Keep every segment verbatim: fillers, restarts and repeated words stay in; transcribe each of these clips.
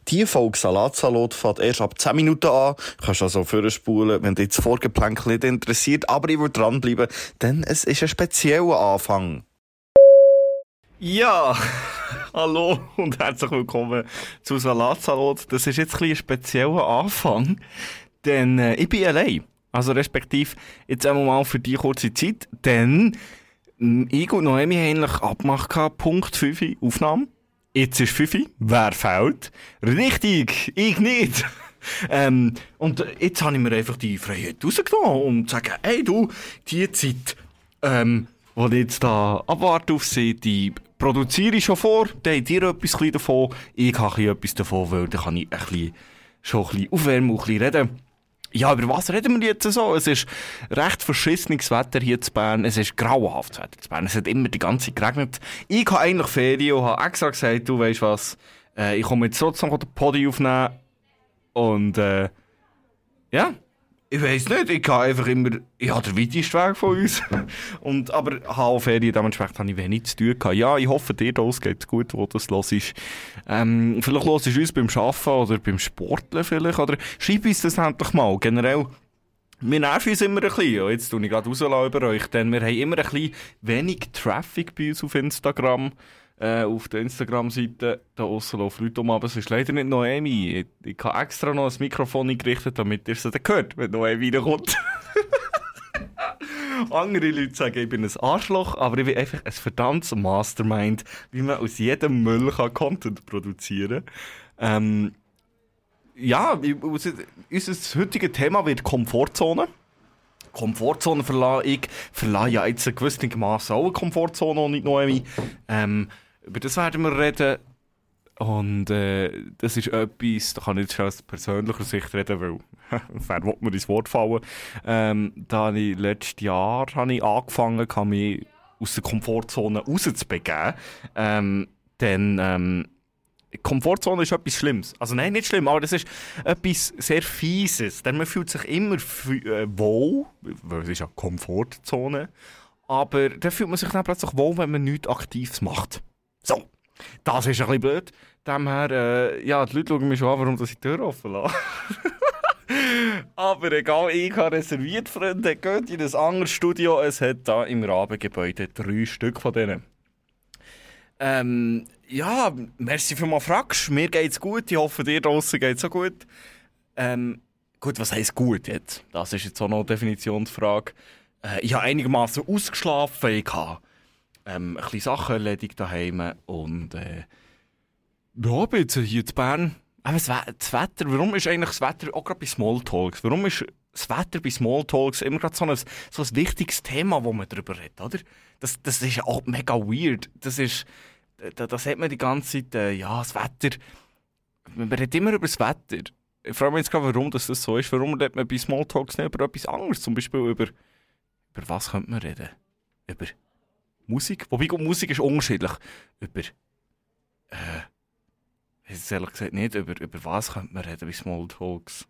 Die Folge Salatsalat fängt erst ab zehn Minuten an. Du kannst also vorspulen, wenn dich das Vorgeplänkel nicht interessiert. Aber ich will dranbleiben, denn es ist ein spezieller Anfang. Ja, hallo und herzlich willkommen zu Salatsalat. Das ist jetzt ein, ein spezieller Anfang, denn äh, ich bin allein. Also respektive jetzt einmal mal für die kurze Zeit, denn ich und Noemi haben eigentlich abgemacht, Punkt fünf Aufnahme. Jetzt ist fünf, wer fehlt? Richtig, ich nicht. ähm, und jetzt habe ich mir einfach die Freiheit rausgenommen, um zu sagen, hey du, die Zeit, ähm, die ich jetzt da abwarte auf sie, die produziere ich schon vor, dann habt ihr etwas davon, ich habe etwas davon, weil dann kann ich ein bisschen, schon ein bisschen aufwärmen und ein bisschen reden. Ja, über was reden wir jetzt so? Es ist recht verschissenes Wetter hier in Bern. Es ist grauenhaftes Wetter in Bern. Es hat immer die ganze Zeit geregnet. Ich habe eigentlich Ferien und habe extra gesagt, du weisst was, äh, ich komme jetzt trotzdem den Podi aufnehmen. Und äh, ja, ich weiss nicht, ich habe einfach immer, ich habe den weitesten Weg von uns. Und, aber habe auch Ferien, dementsprechend habe ich wenig zu tun gehabt. Ja, ich hoffe, dir das geht gut, wo das los ist. Ähm, vielleicht los ist uns beim Arbeiten oder beim Sporteln vielleicht, oder schreib uns das endlich mal. Generell, wir nerven uns immer ein bisschen. Und jetzt tue ich gerade raus über euch, denn wir haben immer ein bisschen wenig Traffic bei uns auf Instagram. Äh, auf der Instagram-Seite, da aussen laufen Leute um, aber es ist leider nicht Noemi. Ich, ich habe extra noch ein Mikrofon eingerichtet, damit ihr es dann hört, wenn Noemi reinkommt. Andere Leute sagen, ich bin ein Arschloch, aber ich bin einfach ein verdammtes Mastermind, wie man aus jedem Müll kann Content produzieren kann. Ähm, ja, unser heutiges Thema wird Komfortzone. Komfortzone verlasse ich, verlasse ja jetzt gewissermaßen auch eine Komfortzone und nicht Noemi. Ähm, über das werden wir reden. Und äh, das ist etwas, da kann ich jetzt schon aus persönlicher Sicht reden, weil wer will mir ins Wort fallen. Ähm, da habe ich letztes Jahr habe ich angefangen, mich aus der Komfortzone rauszubegeben. Ähm, denn ähm, Komfortzone ist etwas Schlimmes. Also nein, nicht schlimm, aber das ist etwas sehr Fieses. Denn man fühlt sich immer f- äh, wohl, weil es ist ja Komfortzone, aber dann fühlt man sich dann plötzlich wohl, wenn man nichts Aktives macht. So, das ist ein bisschen blöd. Demher, äh, ja, die Leute schauen mich schon an, warum ich die Tür offen lasse. Aber egal, ich habe reserviert, Freunde. Geht in ein anderes Studio. Es hat da im Rabengebäude drei Stück von denen. Ähm, ja, merci für mal fragst. Mir geht's gut. Ich hoffe, dir draussen geht's auch gut. Ähm, gut, was heisst gut jetzt? Das ist jetzt auch noch eine Definitionsfrage. Äh, ich habe einigermaßen ausgeschlafen. Ich habe ähm, ein bisschen Sachen erledigt daheim. Und äh, ja, bin jetzt hier in Bern. Aber das, We- das Wetter, warum ist eigentlich das Wetter auch gerade bei Smalltalks? Warum ist das Wetter bei Smalltalks immer gerade so ein, so ein wichtiges Thema, wo man darüber redet, oder? Das, das ist ja auch mega weird. Das ist, da, das hat man die ganze Zeit, äh, ja, das Wetter. Man redet immer über das Wetter. Ich frage mich jetzt gerade, warum das, das so ist. Warum redet man bei Smalltalks nicht über etwas anderes? Zum Beispiel über, über was könnte man reden? Über Musik? Wobei, Musik ist unterschiedlich. Über, äh, ich weiß ehrlich gesagt nicht, über, über was könnte man reden bei Smalltalks.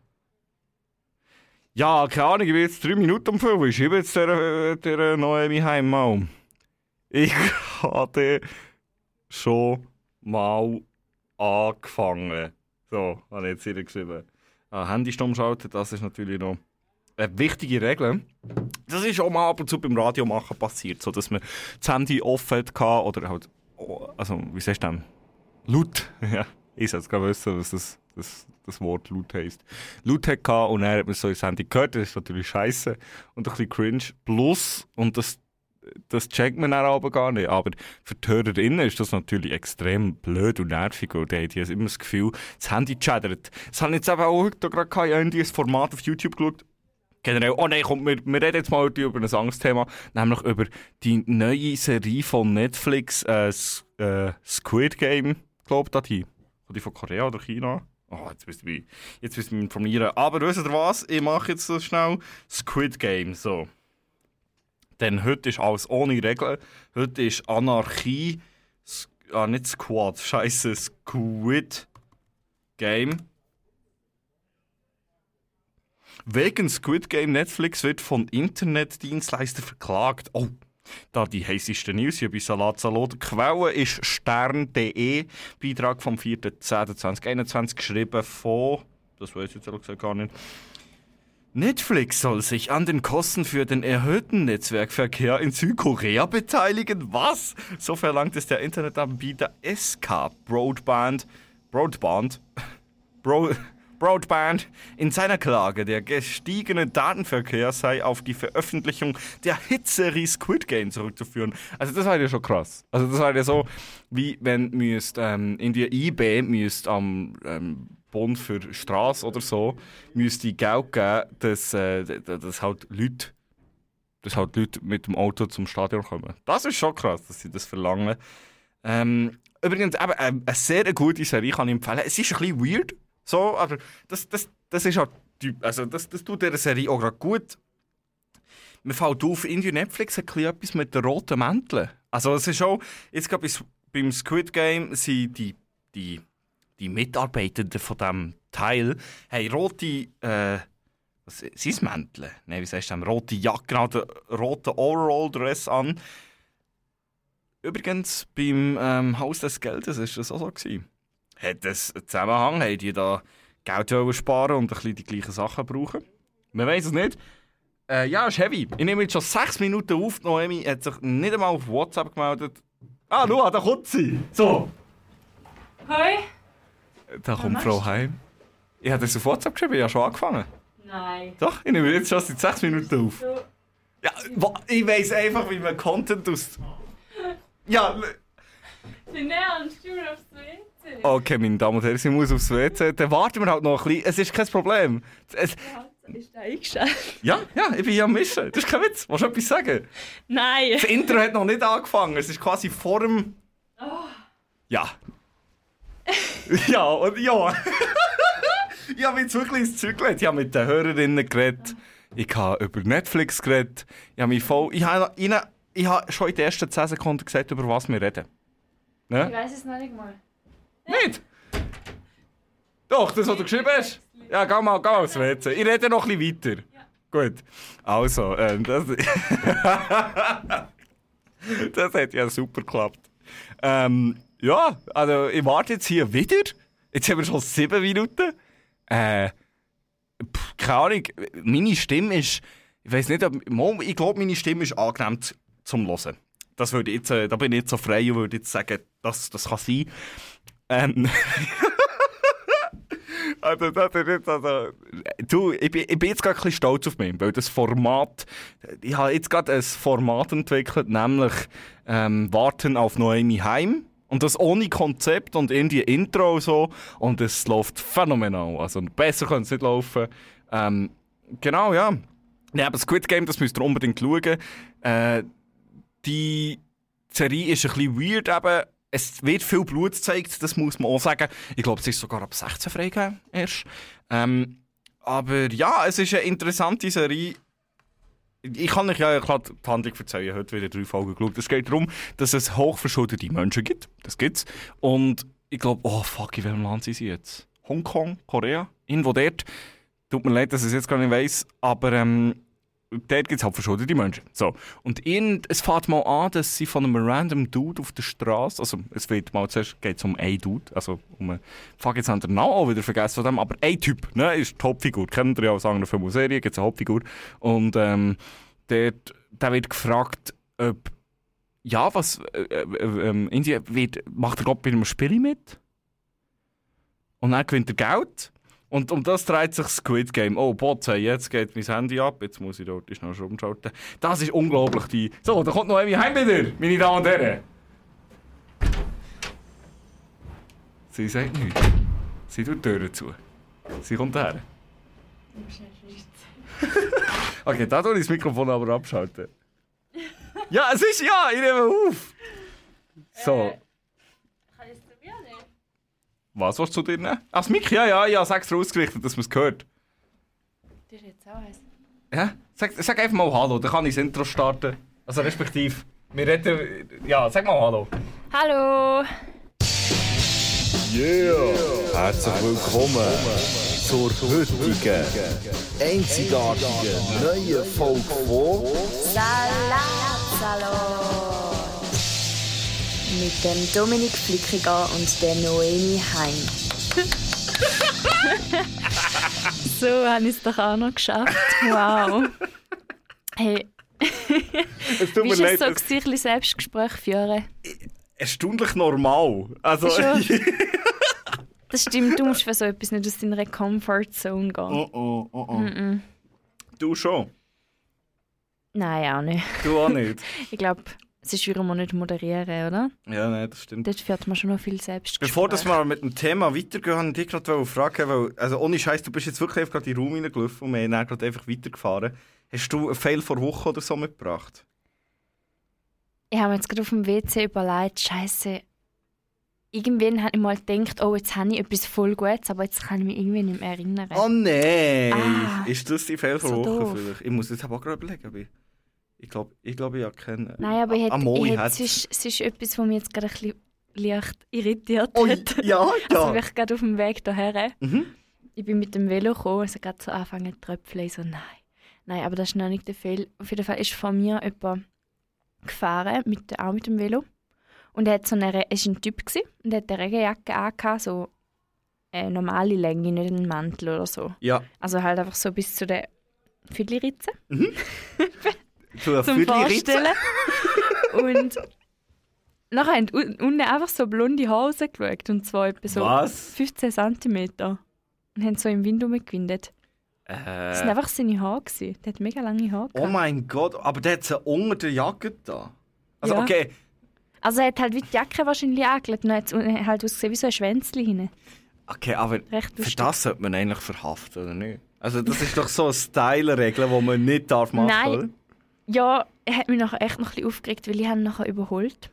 Ja, keine Ahnung, ich bin jetzt drei Minuten um fünf. Ich schiebe jetzt der, der Noemi heim mal. Ich hatte schon mal angefangen. So, habe ich jetzt hier geschrieben. Ah, Handy stumm schalten, das ist natürlich noch eine wichtige Regel. Das ist auch mal ab und zu beim Radio machen passiert, so dass man das Handy offen hatte oder halt, also, wie sagst du denn? Laut, ja. Ich sollte gerade wissen, was das, das, das Wort laut heisst. Laut hatte und er hat mir so ins Handy gehört, das ist natürlich scheiße und ein bisschen cringe. Plus, und das, das checkt man dann aber gar nicht, aber für die HörerInnen ist das natürlich extrem blöd und nervig und die haben immer das Gefühl, das Handy chattert. Das habe ich jetzt eben auch heute gerade gehabt, ich habe ein Format auf YouTube geschaut. Generell, oh nein, komm, wir, wir reden jetzt mal über ein anderes Thema, nämlich über die neue Serie von Netflix, äh, äh, Squid Game. Ich glaube, da die. Oder die von Korea oder China. Oh, jetzt müsst ihr mich, jetzt müsst ihr mich informieren. Aber wisst ihr was? Ich mache jetzt so schnell Squid Game. So. Denn heute ist alles ohne Regeln. Heute ist Anarchie. Ah, nicht Squad. Scheiße, Squid Game. Wegen Squid Game Netflix wird von Internetdienstleister verklagt. Oh. Da die heißesten News hier bei Salat Salot. Quelle ist stern punkt de. Beitrag vom vierter zehnter zweitausendeinundzwanzig geschrieben von... Das weiß ich jetzt ehrlich gesagt gar nicht. Netflix soll sich an den Kosten für den erhöhten Netzwerkverkehr in Südkorea beteiligen. Was? So verlangt es der Internetanbieter S K Broadband. Broadband? Bro... Broadband in seiner Klage, der gestiegene Datenverkehr sei auf die Veröffentlichung der Hitserie Squid Game zurückzuführen. Also das war ja schon krass. Also das war ja so, wie wenn müsst, ähm, in der I B müsst am ähm, Bund für Straße oder so müsste Geld geben, dass, äh, dass halt Leute, dass halt Leute mit dem Auto zum Stadion kommen. Das ist schon krass, dass sie das verlangen. Ähm, übrigens, eben, äh, eine sehr gute Serie kann ich empfehlen. Es ist ein bisschen weird. So, aber das, das, das ist halt, also das, das tut dieser Serie auch gerade gut. Mir fällt auf, Indie Netflix hat etwas mit den roten Mänteln. Also es ist auch, jetzt gerade beim Squid Game sind die, die, die Mitarbeitenden von diesem Teil haben rote, äh, was sind es Mäntel? Nein, wie sagst du, rote Jacke, genau, den roten Overall-Dress an. Übrigens, beim ähm, Haus des Geldes war das auch so gewesen. Hat es einen Zusammenhang? Haben die da Geld sparen und ein bisschen die gleichen Sachen brauchen? Man weiß es nicht. Äh, ja, ist heavy. Ich nehme jetzt schon sechs Minuten auf. Noemi hat sich nicht einmal auf WhatsApp gemeldet. Ah, schau, da kommt sie. So. Hoi. Da kommt Frau Heim. Ich habe das auf WhatsApp geschrieben, ich habe schon angefangen. Nein. Doch, ich nehme jetzt schon seit sechs Minuten auf. So. Ja, ich weiss einfach, wie man Content aus... Ja... Dein Ernst, du musst aufs W C. Okay, meine Damen und Herren, sie muss aufs W C. Dann warten wir halt noch ein bisschen. Es ist kein Problem. Es... Ja, ist da eingestellt? Ja, ja, ich bin hier am Mischen. Das ist kein Witz. Willst du etwas sagen? Nein. Das Intro hat noch nicht angefangen. Es ist quasi vor dem... Oh. Ja. Ja, und ja. Ich habe jetzt wirklich ins Zeug gelegt. Ich habe mit den Hörerinnen geredet. Ich habe über Netflix geredet. Ich habe mich voll... Ich habe, ihnen, ich habe schon in den ersten zehn Sekunden gesagt, über was wir reden. Ne? Ich weiss es noch nicht mal. Nicht? Doch, das, was du geschrieben hast? Ja, geh mal, geh mal aufs W C. Ich rede noch ein bisschen weiter. Ja. Gut. Also, ähm, das... das hat ja super geklappt. Ähm, ja, also ich warte jetzt hier wieder. Jetzt haben wir schon sieben Minuten. Äh, pff, keine Ahnung, meine Stimme ist... Ich weiß nicht, ob, ich glaube, meine Stimme ist angenehm zu, zum Hören. Das würde jetzt, äh, da bin ich jetzt so frei und würde jetzt sagen, das, das kann sein. Ähm... Also, das ist jetzt also, du, ich bin, ich bin jetzt gerade ein bisschen stolz auf mich, weil das Format, ich habe jetzt gerade ein Format entwickelt, nämlich ähm, Warten auf Noemi Heim. Und das ohne Konzept und irgendwie Intro und so. Und es läuft phänomenal. Also besser könnte es nicht laufen. Ähm, genau, ja. Ja, aber Squid Game, das müsst ihr unbedingt schauen. Äh, die Serie ist ein bisschen weird eben. Es wird viel Blut gezeigt, das muss man auch sagen. Ich glaube, es ist sogar ab sechzehn freigegeben erst. Ähm, aber ja, es ist eine interessante Serie. Ich kann euch ja klar die Handlung erzählen. Heute wieder drei Folgen geschaut. Es geht darum, dass es hochverschuldete Menschen gibt. Das gibt's. Und ich glaube, oh fuck, in welchem Land sind sie jetzt? Hongkong, Korea? Irgendwo dort. Tut mir leid, dass ich es jetzt gar nicht weiss. Aber ähm, dort gibt es halt verschuldete Menschen. So. Und irgend, es fängt mal an, dass sie von einem random Dude auf der Straße, also es wird mal zuerst geht's um einen Dude, also um einen, fuck, jetzt haben wir den Namen auch wieder vergessen von dem, aber ein Typ, ne, ist die Hauptfigur. Kennt ihr ja aus anderen Filmen und Serien, gibt es eine Hauptfigur. Und ähm, dort, der wird gefragt, ob, ja, was, äh, äh, äh, Indien wird, macht er gerade bei einem Spiel mit? Und dann gewinnt er Geld. Und um das dreht sich Squid Game. Oh, Bots, hey, jetzt geht mein Handy ab. Jetzt muss ich dort schnell schon umschalten. Das ist unglaublich. Die... So, da kommt noch Emi heim wieder, meine Damen und Herren. Sie sagt nichts. Sie tut die Türen zu. Sie kommt her. Du musst nicht. Okay, da tue ich das Mikrofon aber abschalten. Ja, es ist ja, ich nehme auf. So. Äh, kann ich es zu mir nehmen? Was willst du zu dir nehmen? Ach, das Mic? Ja, ja, ja, sag's dir ausgerichtet, dass man es hört. Das ist jetzt auch heiß. Ja? Sag, sag einfach mal Hallo, dann kann ich das Intro starten. Also respektive, wir reden... Ja, sag mal Hallo. Hallo! Yeah! Herzlich willkommen zur heutigen, einzigartigen, neuen Folge von Salat Salat mit dem Dominik Flickiger und der Noemi Hein. So habe ich es doch auch noch geschafft. Wow. Hey, Es tut wie mir ist es leid. so, es- gewesen, ein bisschen Selbstgespräch führen? Erstaunlich normal. Also, Schon. Das stimmt, du musst für so etwas nicht aus deiner Comfortzone gehen. oh, oh, oh, oh. Mm-mm. Du schon. Nein, auch nicht. Du auch nicht. Ich glaube, sonst würden wir nicht moderieren, oder? Ja, nein, das stimmt. Dort führt man schon noch viel Selbstgespräch. Bevor dass wir mit dem Thema weitergehen, wollte ich dich gerade fragen, weil, also ohne Scheiß, du bist jetzt wirklich einfach gerade in den Raum reingelaufen und wir sind dann gerade einfach weitergefahren. Hast du einen Fail vor Woche oder so mitgebracht? Ich habe mir jetzt gerade auf dem W C überlegt, Scheiße. Irgendwann habe ich mal gedacht, oh, jetzt habe ich etwas voll Gutes, aber jetzt kann ich mich irgendwie nicht mehr erinnern. Oh nein! Ah, ist das die Fail vor so Woche doof. vielleicht? Ich muss jetzt aber auch gerade überlegen. aber Ich ich glaube, ich, glaub, ich habe keinen... Nein, aber ich hätte, Ah, mal, ich ich hätte, hätte- es, ist, es ist etwas, was mich jetzt gerade ein bisschen leicht irritiert Oh, hat. ja, Also ja. bin ich gerade auf dem Weg hierher. Mhm. Ich bin mit dem Velo gekommen, also gerade so anfangen zu tröpfeln. Ich so, nein. Nein, aber das ist noch nicht der Fall. Auf jeden Fall ist von mir jemand gefahren, mit, auch mit dem Velo. Und er hat so eine, er war ein Typ gewesen, und er hat eine Regenjacke angehabt, so eine normale Länge, nicht einen Mantel oder so. Ja. Also halt einfach so bis zu den Füdli-Ritzen. Zu einer Zum Viertelritze. Vorstellen. Und nachher haben un- unten einfach so blonde Haare rausgeschaut. Und zwar etwa so Was? fünfzehn Zentimeter. Und haben so im Wind rumgewindet. Das waren Äh, einfach seine Haare. Gewesen. Der hat mega lange Haare. oh gehabt. mein Gott, aber der hat sie unter der Jacke da. Also Ja. okay, Also er hat halt wie die Jacke wahrscheinlich angelegt und hat es halt ausgesehen wie so ein Schwänzchen hinten. okay, aber Recht für lustig. das sollte man eigentlich verhaften, oder nicht? Also das ist doch so eine Style-Regel, die man nicht darf machen darf, Nein. oder? Ja, er hat mich nachher echt noch ein bisschen aufgeregt, weil ich ihn nachher überholt.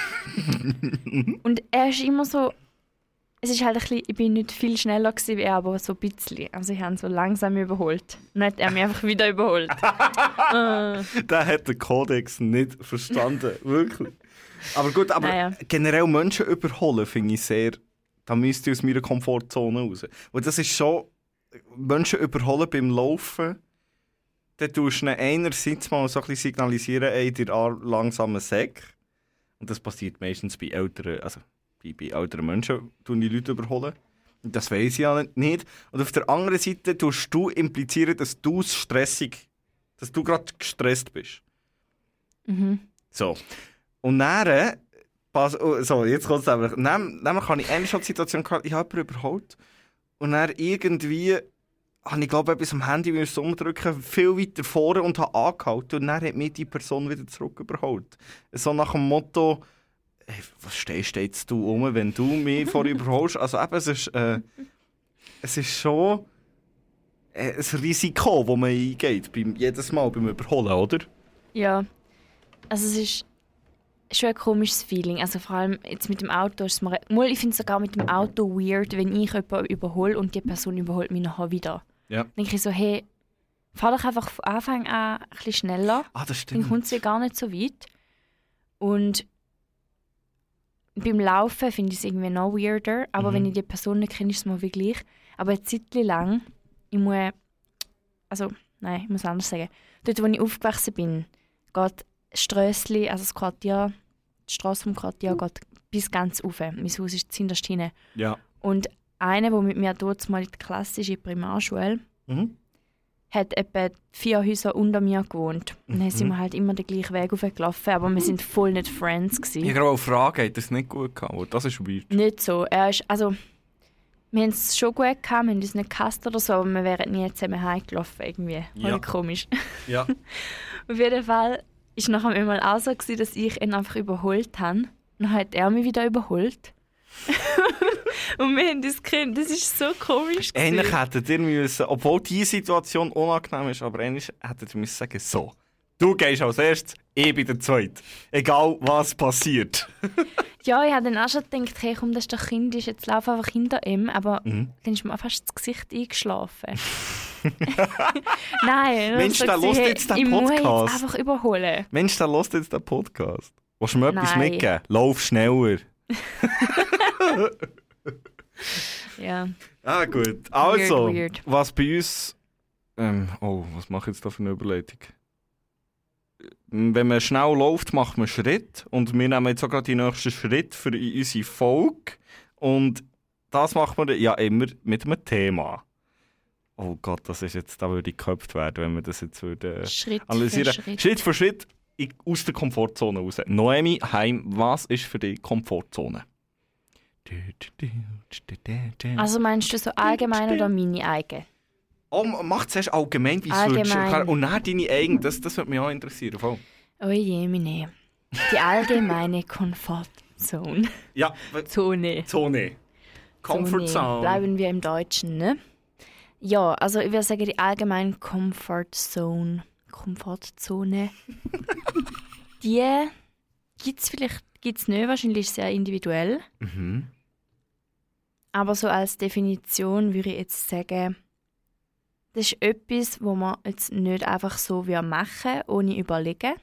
Und er ist immer so... Es ist halt ein bisschen, ich bin nicht viel schneller gewesen wie er, aber so ein bisschen. Also ich habe ihn so langsam überholt. Und dann hat er mich einfach wieder überholt. äh, Der hat den Kodex nicht verstanden, wirklich. Aber gut, aber Naja. generell Menschen überholen finde ich sehr... Da müsste ich aus meiner Komfortzone raus. Und das ist schon... Menschen überholen beim Laufen, dann tust du ihnen einerseits mal so ein bisschen signalisieren, ey, dir Arm langsamen Säck. Und das passiert meistens bei älteren, also bei, bei älteren Menschen, tun die Leute überholen. Und das weiss ich ja nicht. Und auf der anderen Seite tust du implizieren, dass du stressig, dass du gerade gestresst bist. mhm. So. Und dann, pass, oh, so, jetzt kommt es nämlich. Dann, dann kann ich eigentlich schon die Situation gehabt, ich habe jemanden überholt. Und dann irgendwie habe ich, glaube ich, etwas am Handy müssen umdrücken, viel weiter vorne und habe angehalten. Und dann hat mich die Person wieder zurück überholt. So nach dem Motto, hey, was stehst du jetzt du um, wenn du mich vorher überholst? Also eben, es ist, äh, es ist schon äh, ein Risiko, das man eingeht, beim, jedes Mal beim Überholen, oder? Ja. Also es ist schon ein komisches Feeling. Also vor allem jetzt mit dem Auto ist es mir... Mal, ich finde es sogar mit dem Auto weird, wenn ich jemanden überhole und die Person überholt mich nachher wieder. Ja. Dann denke ich so, hey, fahr doch einfach von Anfang an ein bisschen schneller. Ah, das Dann stimmt. kommt sie gar nicht so weit. Und beim Laufen finde ich es irgendwie noch weirder. Aber Mhm. wenn ich die Person nicht kenne, ist es mir wie gleich. Aber eine Zeit lang, ich muss... Also, nein, ich muss anders sagen. Dort, wo ich aufgewachsen bin, geht Strössli, also das Quartier, die Straße vom Quartier geht bis ganz rauf. Mein Haus ist zuhinterst hinten. Ja. Und einer, der mit mir dort mal in der Klasse ist, in der Primarschule, Mhm. hat etwa vier Häuser unter mir gewohnt. Und dann sind wir halt immer den gleichen Weg hochgelaufen, aber wir sind voll nicht Friends Ich gewesen. habe gerade eine Frage, hat das nicht gut gehabt? Das ist weird. Nicht so. Er ist, also, wir haben es schon gut gehabt, wir haben uns nicht gehasst oder so, aber wir wären nie zusammen heimgelaufen irgendwie. Ja. Voll komisch. Ja. Auf jeden Fall war nachher einmal auch so, gewesen, dass ich ihn einfach überholt habe. Dann hat er mich wieder überholt. Und wir haben das Kind, das ist so komisch. Eigentlich gewesen. hättet ihr müssen, obwohl diese Situation unangenehm ist, aber eigentlich hättet ihr müssen sagen, so, du gehst als erstes, ich bin der Zweite. Egal was passiert. Ja, ich habe dann auch schon gedacht, hey, komm, das ist doch kindisch, jetzt lauf einfach hinter ihm. Aber Mhm. dann ist mir fast das Gesicht eingeschlafen. Nein, Mensch, dann der sagt sie, hört hey, jetzt den ich muss Podcast. jetzt einfach überholen. Mensch, der hört jetzt den Podcast. Willst du mir etwas Nein. mitgeben? Lauf schneller. Ja. Ah, gut. Also, Weird, weird. was bei uns... Ähm, oh, was mache ich jetzt da für eine Überleitung? wenn man schnell läuft, macht man Schritt. Und wir nehmen jetzt auch gerade die nächsten Schritte für unsere Folge. Und das macht man ja immer mit einem Thema. Oh Gott, das ist jetzt, da würde ich geköpft werden, wenn wir das jetzt würde Schritt analysieren. für Schritt. Schritt für Schritt aus der Komfortzone raus. Noemi, Heim, was ist für dich Komfortzone? Also meinst du so allgemein oder meine eigene? Oh, mach zuerst allgemein, wie es Allgemein. und dann deine eigene, das, das würde mich auch interessieren. Voll. Oh je, meine. Die allgemeine Komfortzone. Ja, Zone. Zone. Comfort Zone. Zone. Bleiben wir im Deutschen, ne? Ja, also ich würde sagen, die allgemeine Comfort Zone. Komfortzone. Die gibt es vielleicht gibt's nicht, wahrscheinlich sehr individuell. Mhm. Aber so als Definition würde ich jetzt sagen, das ist etwas, wo man jetzt nicht einfach so machen würde, ohne überlegen.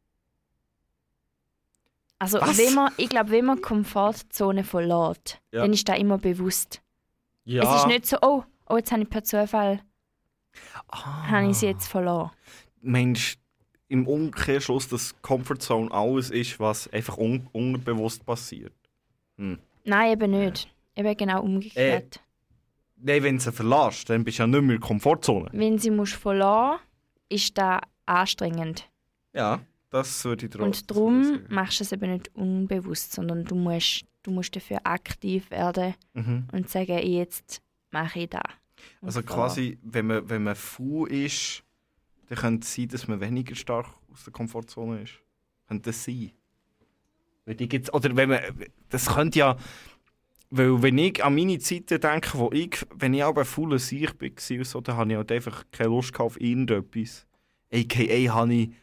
Also Was? wenn man, ich glaube, wenn man die Komfortzone verlässt, Ja. dann ist das immer bewusst. Ja. Es ist nicht so, oh, oh jetzt habe ich per Zufall ah. habe ich sie jetzt verloren. Meinst du im Umkehrschluss, dass Comfort Zone alles ist, was einfach un- unterbewusst passiert? Hm. Nein, eben nicht. Eben genau umgekehrt. Nein, wenn du sie verlässt, dann bist du ja nicht mehr in der Komfortzone. Wenn sie musst verlassen, ist das anstrengend. Ja, das würde ich dir auch Und darum machst du es eben nicht unbewusst, sondern du musst, du musst dafür aktiv werden Mhm. und sagen, jetzt mache ich das. Und Also so. quasi, wenn man, wenn man faul ist, dann könnte es sein, dass man weniger stark aus der Komfortzone ist. Könnte das sein? Weil die gibt's, oder wenn man, das könnte ja, weil wenn ich an meine Zeiten denke, wo ich, wenn ich auch ein fauler Sieg war, und so, dann habe ich halt einfach keine Lust auf irgendetwas. A K A habe ich,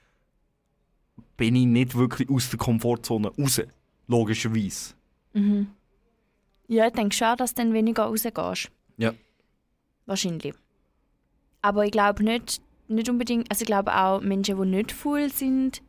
bin ich nicht wirklich aus der Komfortzone raus. Logischerweise. Mhm. Ja, ich denke schon, dass du dann weniger rausgehst. Ja. Wahrscheinlich. Aber ich glaube nicht, nicht unbedingt, also ich glaube auch Menschen, die nicht faul sind,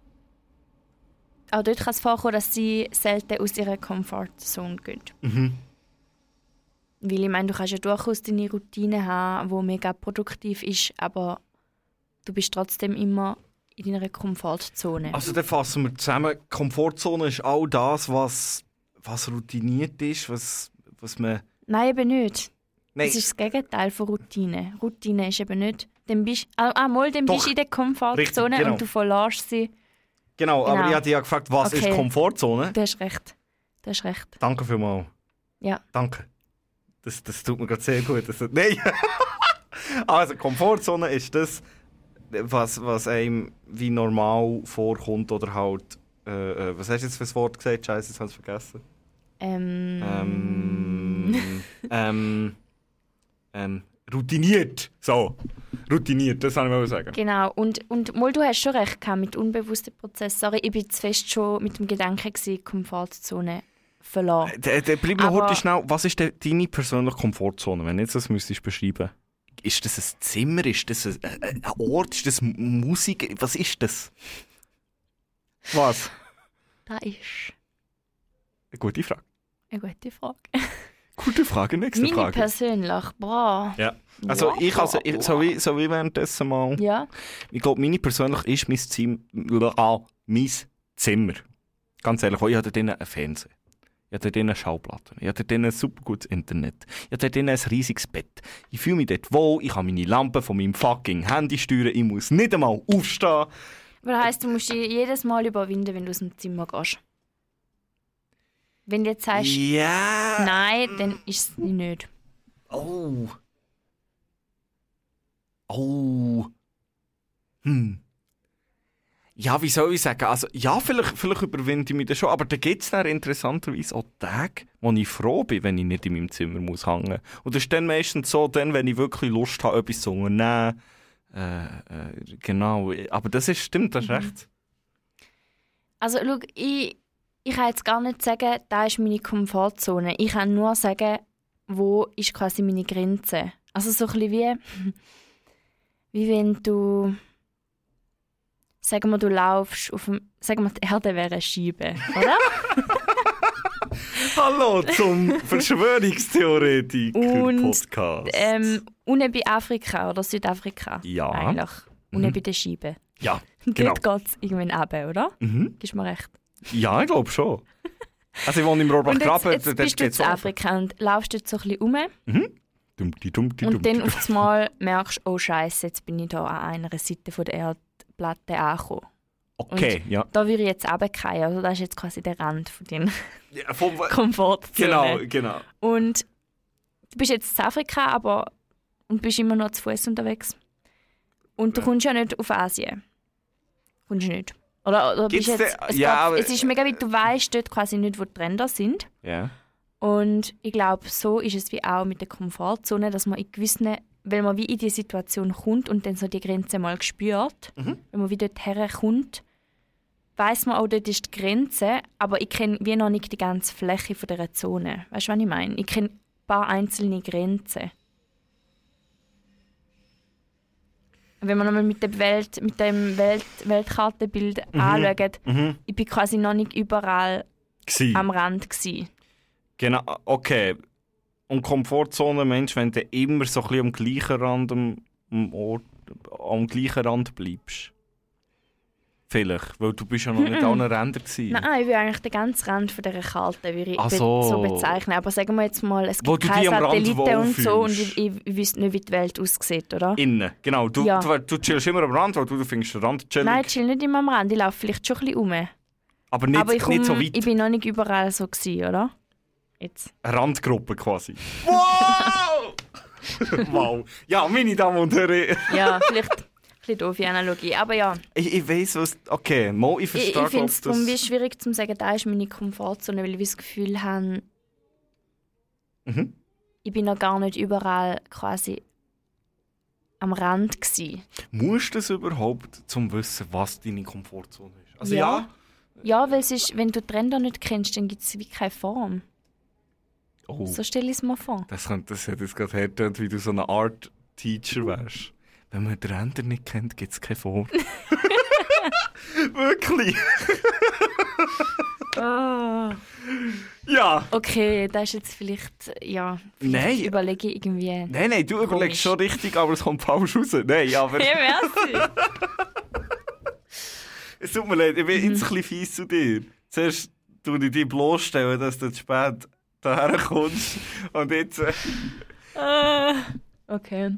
auch dort kann es vorkommen, dass sie selten aus ihrer Comfortzone gehen. Mhm. Weil ich meine, du kannst ja durchaus deine Routine haben, die mega produktiv ist, aber du bist trotzdem immer in deiner Komfortzone. Also dann fassen wir zusammen. Komfortzone ist all das, was, was routiniert ist, was, was man... Nein, eben nicht. Nein, Das ist das Gegenteil von Routine. Routine ist eben nicht, dann bist ah, ah, mal, dann Doch. bist du in der Komfortzone Richtig, genau. und du verlässt sie. genau, aber genau. ich hatte ja gefragt, was Okay. ist Komfortzone? Du hast recht. Du hast recht. Danke vielmals. Ja. Danke. Das, das tut mir gerade sehr gut. Das, nein! Also, Komfortzone ist das, was, was einem wie normal vorkommt oder halt... Äh, äh, was hast du jetzt für ein Wort gesagt? Scheiße, jetzt habe ich es vergessen. Ähm, Ähm... ähm... ähm... Routiniert. So. Routiniert, das kann ich mal sagen. Genau. Und, und mal, du hast schon recht gehabt mit unbewussten Prozessen. Sorry, ich bin zu fest schon mit dem Gedanken gewesen, Komfortzone verlassen. Der, der, bleib noch Aber- heute schnell. Was ist denn deine persönliche Komfortzone, wenn du jetzt das müsstest beschreiben? Ist das ein Zimmer? Ist das ein, äh, ein Ort? Ist das M- Musik? Was ist das? Was? Das ist Eine gute Frage. eine gute Frage. Gute Frage, nächste Meine Frage. persönlich, boah. Ja. Also Boah, ich, also, boah, ich, boah. so, wie, so wie währenddessen mal... Ja. Ich glaube, meine persönlich ist mein Zimmer... Ah, mein Zimmer. Ganz ehrlich, ich habe dort drinnen einen Fernseher. Ich habe dort drinnen Schallplatten. Ich habe dort drinnen ein super gutes Internet. Ich habe dort drinnen ein riesiges Bett. Ich fühle mich dort wohl. Ich kann meine Lampe von meinem fucking Handy steuern. Ich muss nicht einmal aufstehen. Aber das heisst, du musst dich jedes Mal überwinden, wenn du aus dem Zimmer gehst. Wenn du jetzt sagst, Ja. nein, dann ist es nicht. Oh. Oh. Hm. Ja, wie soll ich sagen? Also, ja, vielleicht, vielleicht überwinde ich mich das schon, aber da gibt es dann interessanterweise auch Tage, wo ich froh bin, wenn ich nicht in meinem Zimmer muss hängen. Und das ist dann meistens so, dann, wenn ich wirklich Lust habe, etwas zu unternehmen. Äh, äh, genau, aber das ist, stimmt, das ist Mhm. recht. Also, schau, ich, ich kann jetzt gar nicht sagen, da ist meine Komfortzone. Ich kann nur sagen, wo ist quasi meine Grenze. Also so ein bisschen wie, wie wenn du, sagen wir, du laufst auf dem, sagen wir, die Erde wäre eine Scheibe, oder? Hallo zum Verschwörungstheoretiker-Podcast. Ähm, unten bei Afrika oder Südafrika. Ja. Eigentlich. Mhm. Unten bei der Scheibe. Ja, genau. Dort geht es irgendwann runter, oder? Mhm. Gibst du mir recht? Ja, ich glaube schon. Also ich wohne im Und jetzt, Rohrbach-Graben. jetzt bist du in Afrika und laufst dort so ein bisschen rum. Mhm. Dummti, dummti, Und dummti. dann auf einmal merkst du, oh Scheiße, jetzt bin ich da an einer Seite von der Erdplatte angekommen. Okay, ja. Da würde ich jetzt runterfallen. Also das ist jetzt quasi der Rand von deiner ja vom, Komfortzone. genau, genau. Und du bist jetzt in Afrika, aber und bist immer noch zu Fuß unterwegs. Und du kommst ja nicht auf Asien. Kommst du nicht. Oder, oder bist Gibt's jetzt, de- es, ja, geht, aber- es ist mega weit, du weißt dort quasi nicht, wo die Ränder sind. Ja. Und ich glaube, so ist es wie auch mit der Komfortzone, dass man in gewissen, weil man wie in die Situation kommt und dann so die Grenze mal spürt, Mhm. wenn man wie dort herkommt, weiss man auch, dort ist die Grenze, aber ich kenne wie noch nicht die ganze Fläche von dieser Zone. Weißt du, was ich meine? Ich kenne ein paar einzelne Grenzen. Wenn man nochmal mit dem, Welt, mit dem Welt, Weltkartenbild Mhm. anschaut, Mhm. ich bin quasi noch nicht überall Gsi. am Rand gsi. Genau, okay. Und Komfortzone, Mensch, wenn du immer so ein bisschen am gleichen Rand am, am Ort, am gleichen Rand bleibst. Vielleicht, weil du bist ja noch nicht an den Rändern gewesen. Nein, ich will eigentlich den ganzen Rand von dieser Kalten würde ich Ach be- so. so bezeichnen. Aber sagen wir jetzt mal, es Wo gibt du keine dich am Rand Satelliten und so und wohlfühlst. ich, ich, ich wüsste nicht, wie die Welt aussieht, oder? Innen, genau. Du, Ja. du, du chillst immer am Rand, weil du, du findest den Rand chillig. Nein, ich chill nicht immer am Rand, ich laufe vielleicht schon ein bisschen rum. aber nicht, Aber ich, komm, nicht so weit. ich bin noch nicht überall so gewesen, oder? Jetzt. Randgruppe quasi. Wow! Wow. Ja, meine Damen und Herren. Ja, vielleicht ein bisschen doofe Analogie, aber ja. Ich, ich weiss, was... Okay, mal, ich Ich, verstehe, ich finde es glaub, darum wie das... schwierig zu sagen, da ist meine Komfortzone, weil ich das Gefühl habe, Mhm. ich bin noch gar nicht überall quasi am Rand gewesen. Musst du das überhaupt, zum wissen, was deine Komfortzone ist? Also Ja. ja... Ja, weil es ist, wenn du die Ränder nicht kennst, dann gibt es wie keine Form. Oh, So stelle ich es mir vor. das, könnte, das hat jetzt gerade hergetönt, wie du so eine Art-Teacher wärst. Wenn man die Ränder nicht kennt, gibt es keine Form. Wirklich? Ah. Ja. Okay, das ist jetzt vielleicht, ja, vielleicht Nein. überlege ich irgendwie. Nein, nein, du überlegst Komisch. schon richtig, aber es kommt falsch raus. Nein, aber... Ja, merci. Es tut mir leid, ich bin Mhm. jetzt ein bisschen fies zu dir. Zuerst tue ich dich bloßstellen, dass du zu spät daher kommst. Und jetzt... Äh, Ah, okay.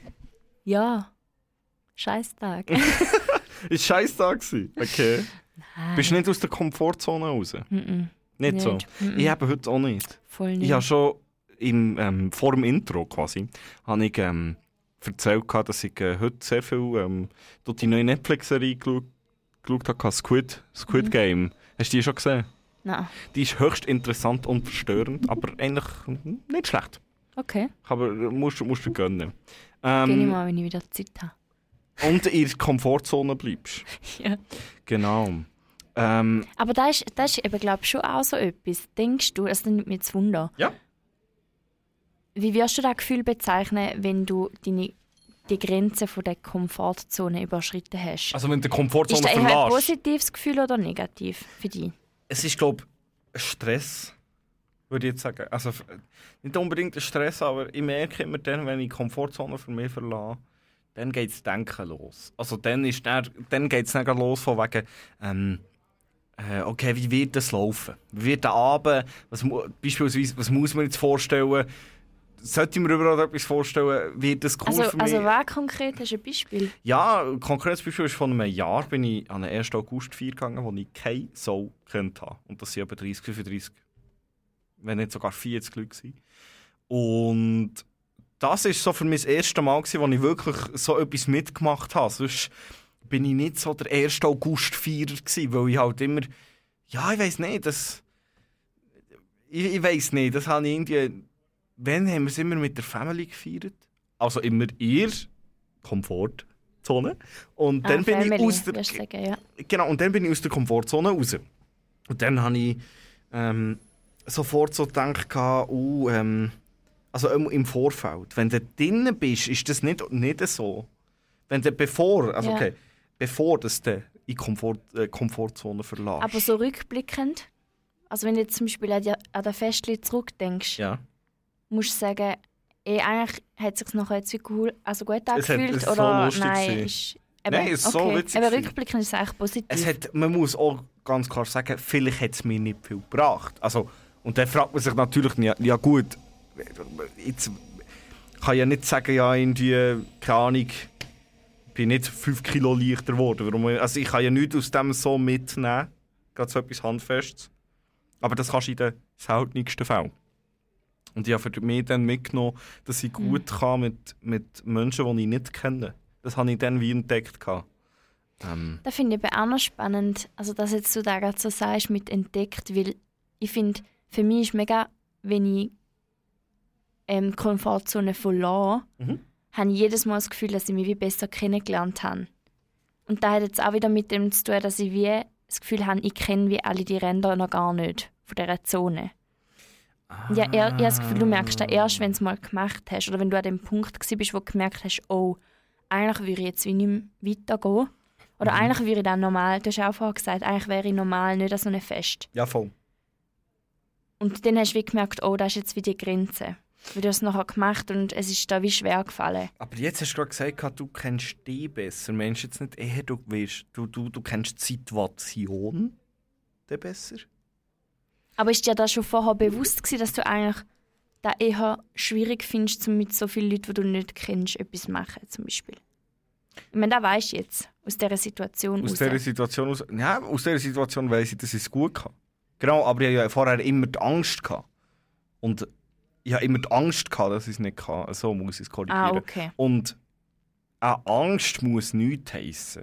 Ja. Scheißtag. ist scheiß Tag gewesen. Okay. Nein. Bist du nicht aus der Komfortzone raus? Mm-mm. Nicht, so? Mm-mm. Ich habe heute auch nicht. Voll nicht. Ich habe schon im, ähm, vor dem Intro quasi habe ich ähm, erzählt, gehabt, dass ich äh, heute sehr viel ähm, durch die neue Netflix-Serie geschaut, geschaut habe, Squid, Squid Mhm. Game. Hast du die schon gesehen? Nein. Die ist höchst interessant und verstörend, aber eigentlich hm, nicht schlecht. Okay. Aber musst, musst du gönnen. Geh ich Ähm, mal, wenn ich wieder Zeit habe. und in der Komfortzone bleibst. Ja. Genau. Ähm, Aber das ist, das ist eben, glaube ich, schon auch so etwas. Denkst du, das nimmt mich jetzt Wunder. Ja. Wie wirst du das Gefühl bezeichnen, wenn du deine, die Grenze von der Komfortzone überschritten hast? also wenn du die Ist Komfortzone das eher ein verlässt. positives Gefühl oder negativ für dich? Es ist, glaube ich, Stress, würde ich jetzt sagen. Also f- nicht unbedingt ein Stress, aber ich merke immer dann, wenn ich die Komfortzone für mich verlasse, dann geht das Denken los. Also dann, ist dann, dann geht es dann gerade los von wegen, ähm, äh, okay, wie wird das laufen? Wie wird der Abend, was, mu- beispielsweise, was muss man jetzt vorstellen? Sollte ich mir überhaupt etwas vorstellen, wird das cool Also, für mich? also was konkret hast du ein Beispiel? Ja, ein konkretes Beispiel ist, von einem Jahr bin ich an den ersten August feiern gegangen, wo ich keine Sau kennt habe. Und das waren etwa dreißig, fünfunddreißig, wenn nicht sogar vierzig Leute gewesen. Und das war so für mich das erste Mal, gewesen, wo ich wirklich so etwas mitgemacht habe. Sonst bin ich nicht so der erste August-Feierer gewesen, weil ich halt immer... Ja, ich weiss nicht, das... Ich, ich weiss nicht, das habe ich irgendwie... Wann haben wir es immer mit der Family gefeiert? Also immer ihr Komfortzone. Und dann Ah, bin Family, ich aus der... würdest du sagen, ja. Genau, und dann bin ich aus der Komfortzone raus. Und dann habe ich ähm, sofort so gedacht, uh, ähm, also ähm, im Vorfeld, wenn du drinnen bist, ist das nicht, nicht so. Wenn du bevor, also Ja. okay, bevor dass du in die Komfort, äh, Komfortzone verlässt. Aber so rückblickend, also wenn du jetzt zum Beispiel an, die, an das Festchen zurückdenkst, ja. musst du sagen, eh, eigentlich hat es sich nachher jetzt wie cool, also gut Es hat- angefühlt es ist so oder lustig nein, gewesen. ist, Eben, Nein, es ist so witzig Aber gewesen. rückblickend ist es eigentlich positiv. Es hat, man muss auch ganz klar sagen, vielleicht hat es mir nicht viel gebracht. Also, und dann fragt man sich natürlich, ja, ja gut, jetzt kann ich ja nicht sagen, ja, irgendwie, keine Ahnung, ich bin nicht fünf Kilo leichter geworden. Warum? Also ich kann ja nichts aus dem so mitnehmen, gerade so etwas Handfestes. Aber das kannst du in den seltensten Fällen. Und ich habe für mich dann mitgenommen, dass ich gut mhm. kann mit, mit Menschen, die ich nicht kenne. Das habe ich dann wie entdeckt. Ähm. Das finde ich aber auch noch spannend, also dass jetzt du da gerade so sagst, mit entdeckt, weil ich finde, für mich ist mega, wenn ich ähm, die Komfortzone verlasse, mhm. habe ich jedes Mal das Gefühl, dass ich mich wie besser kennengelernt habe. Und das hat jetzt auch wieder mit dem zu tun, dass ich wie das Gefühl habe, ich kenne wie alle die Ränder noch gar nicht von dieser Zone. Ah. Ja, ich habe das Gefühl, du merkst das erst, wenn du es mal gemacht hast oder wenn du an dem Punkt warst, wo du gemerkt hast, oh, eigentlich würde ich jetzt wie nicht mehr weitergehen. Oder mhm. eigentlich wäre ich dann normal, du hast auch vorher gesagt, eigentlich wäre ich normal, nicht an so einem Fest. Ja, voll. Und dann hast du wie gemerkt, oh, das ist jetzt wie die Grenze. Weil du hast es nachher gemacht und es ist da wie schwer gefallen. Aber jetzt hast du gerade gesagt, du kennst dich besser. Meinst du jetzt nicht eher, du, weißt, du, du, du kennst die Situation besser? Aber ist dir das schon vorher bewusst gewesen, dass du eigentlich das eher schwierig findest, mit so vielen Leuten, die du nicht kennst, etwas zu machen, zum Beispiel? Ich meine, das weisst du jetzt, aus dieser Situation aus. Aus dieser Situation aus? Ja, aus dieser Situation weiss ich, dass ich es gut hatte. Genau, aber ich hatte ja vorher immer die Angst gehabt. Und ich hatte immer die Angst gehabt, dass ich es nicht kann. So muss ich es korrigieren. Ah, okay. Und eine Angst muss nichts heissen.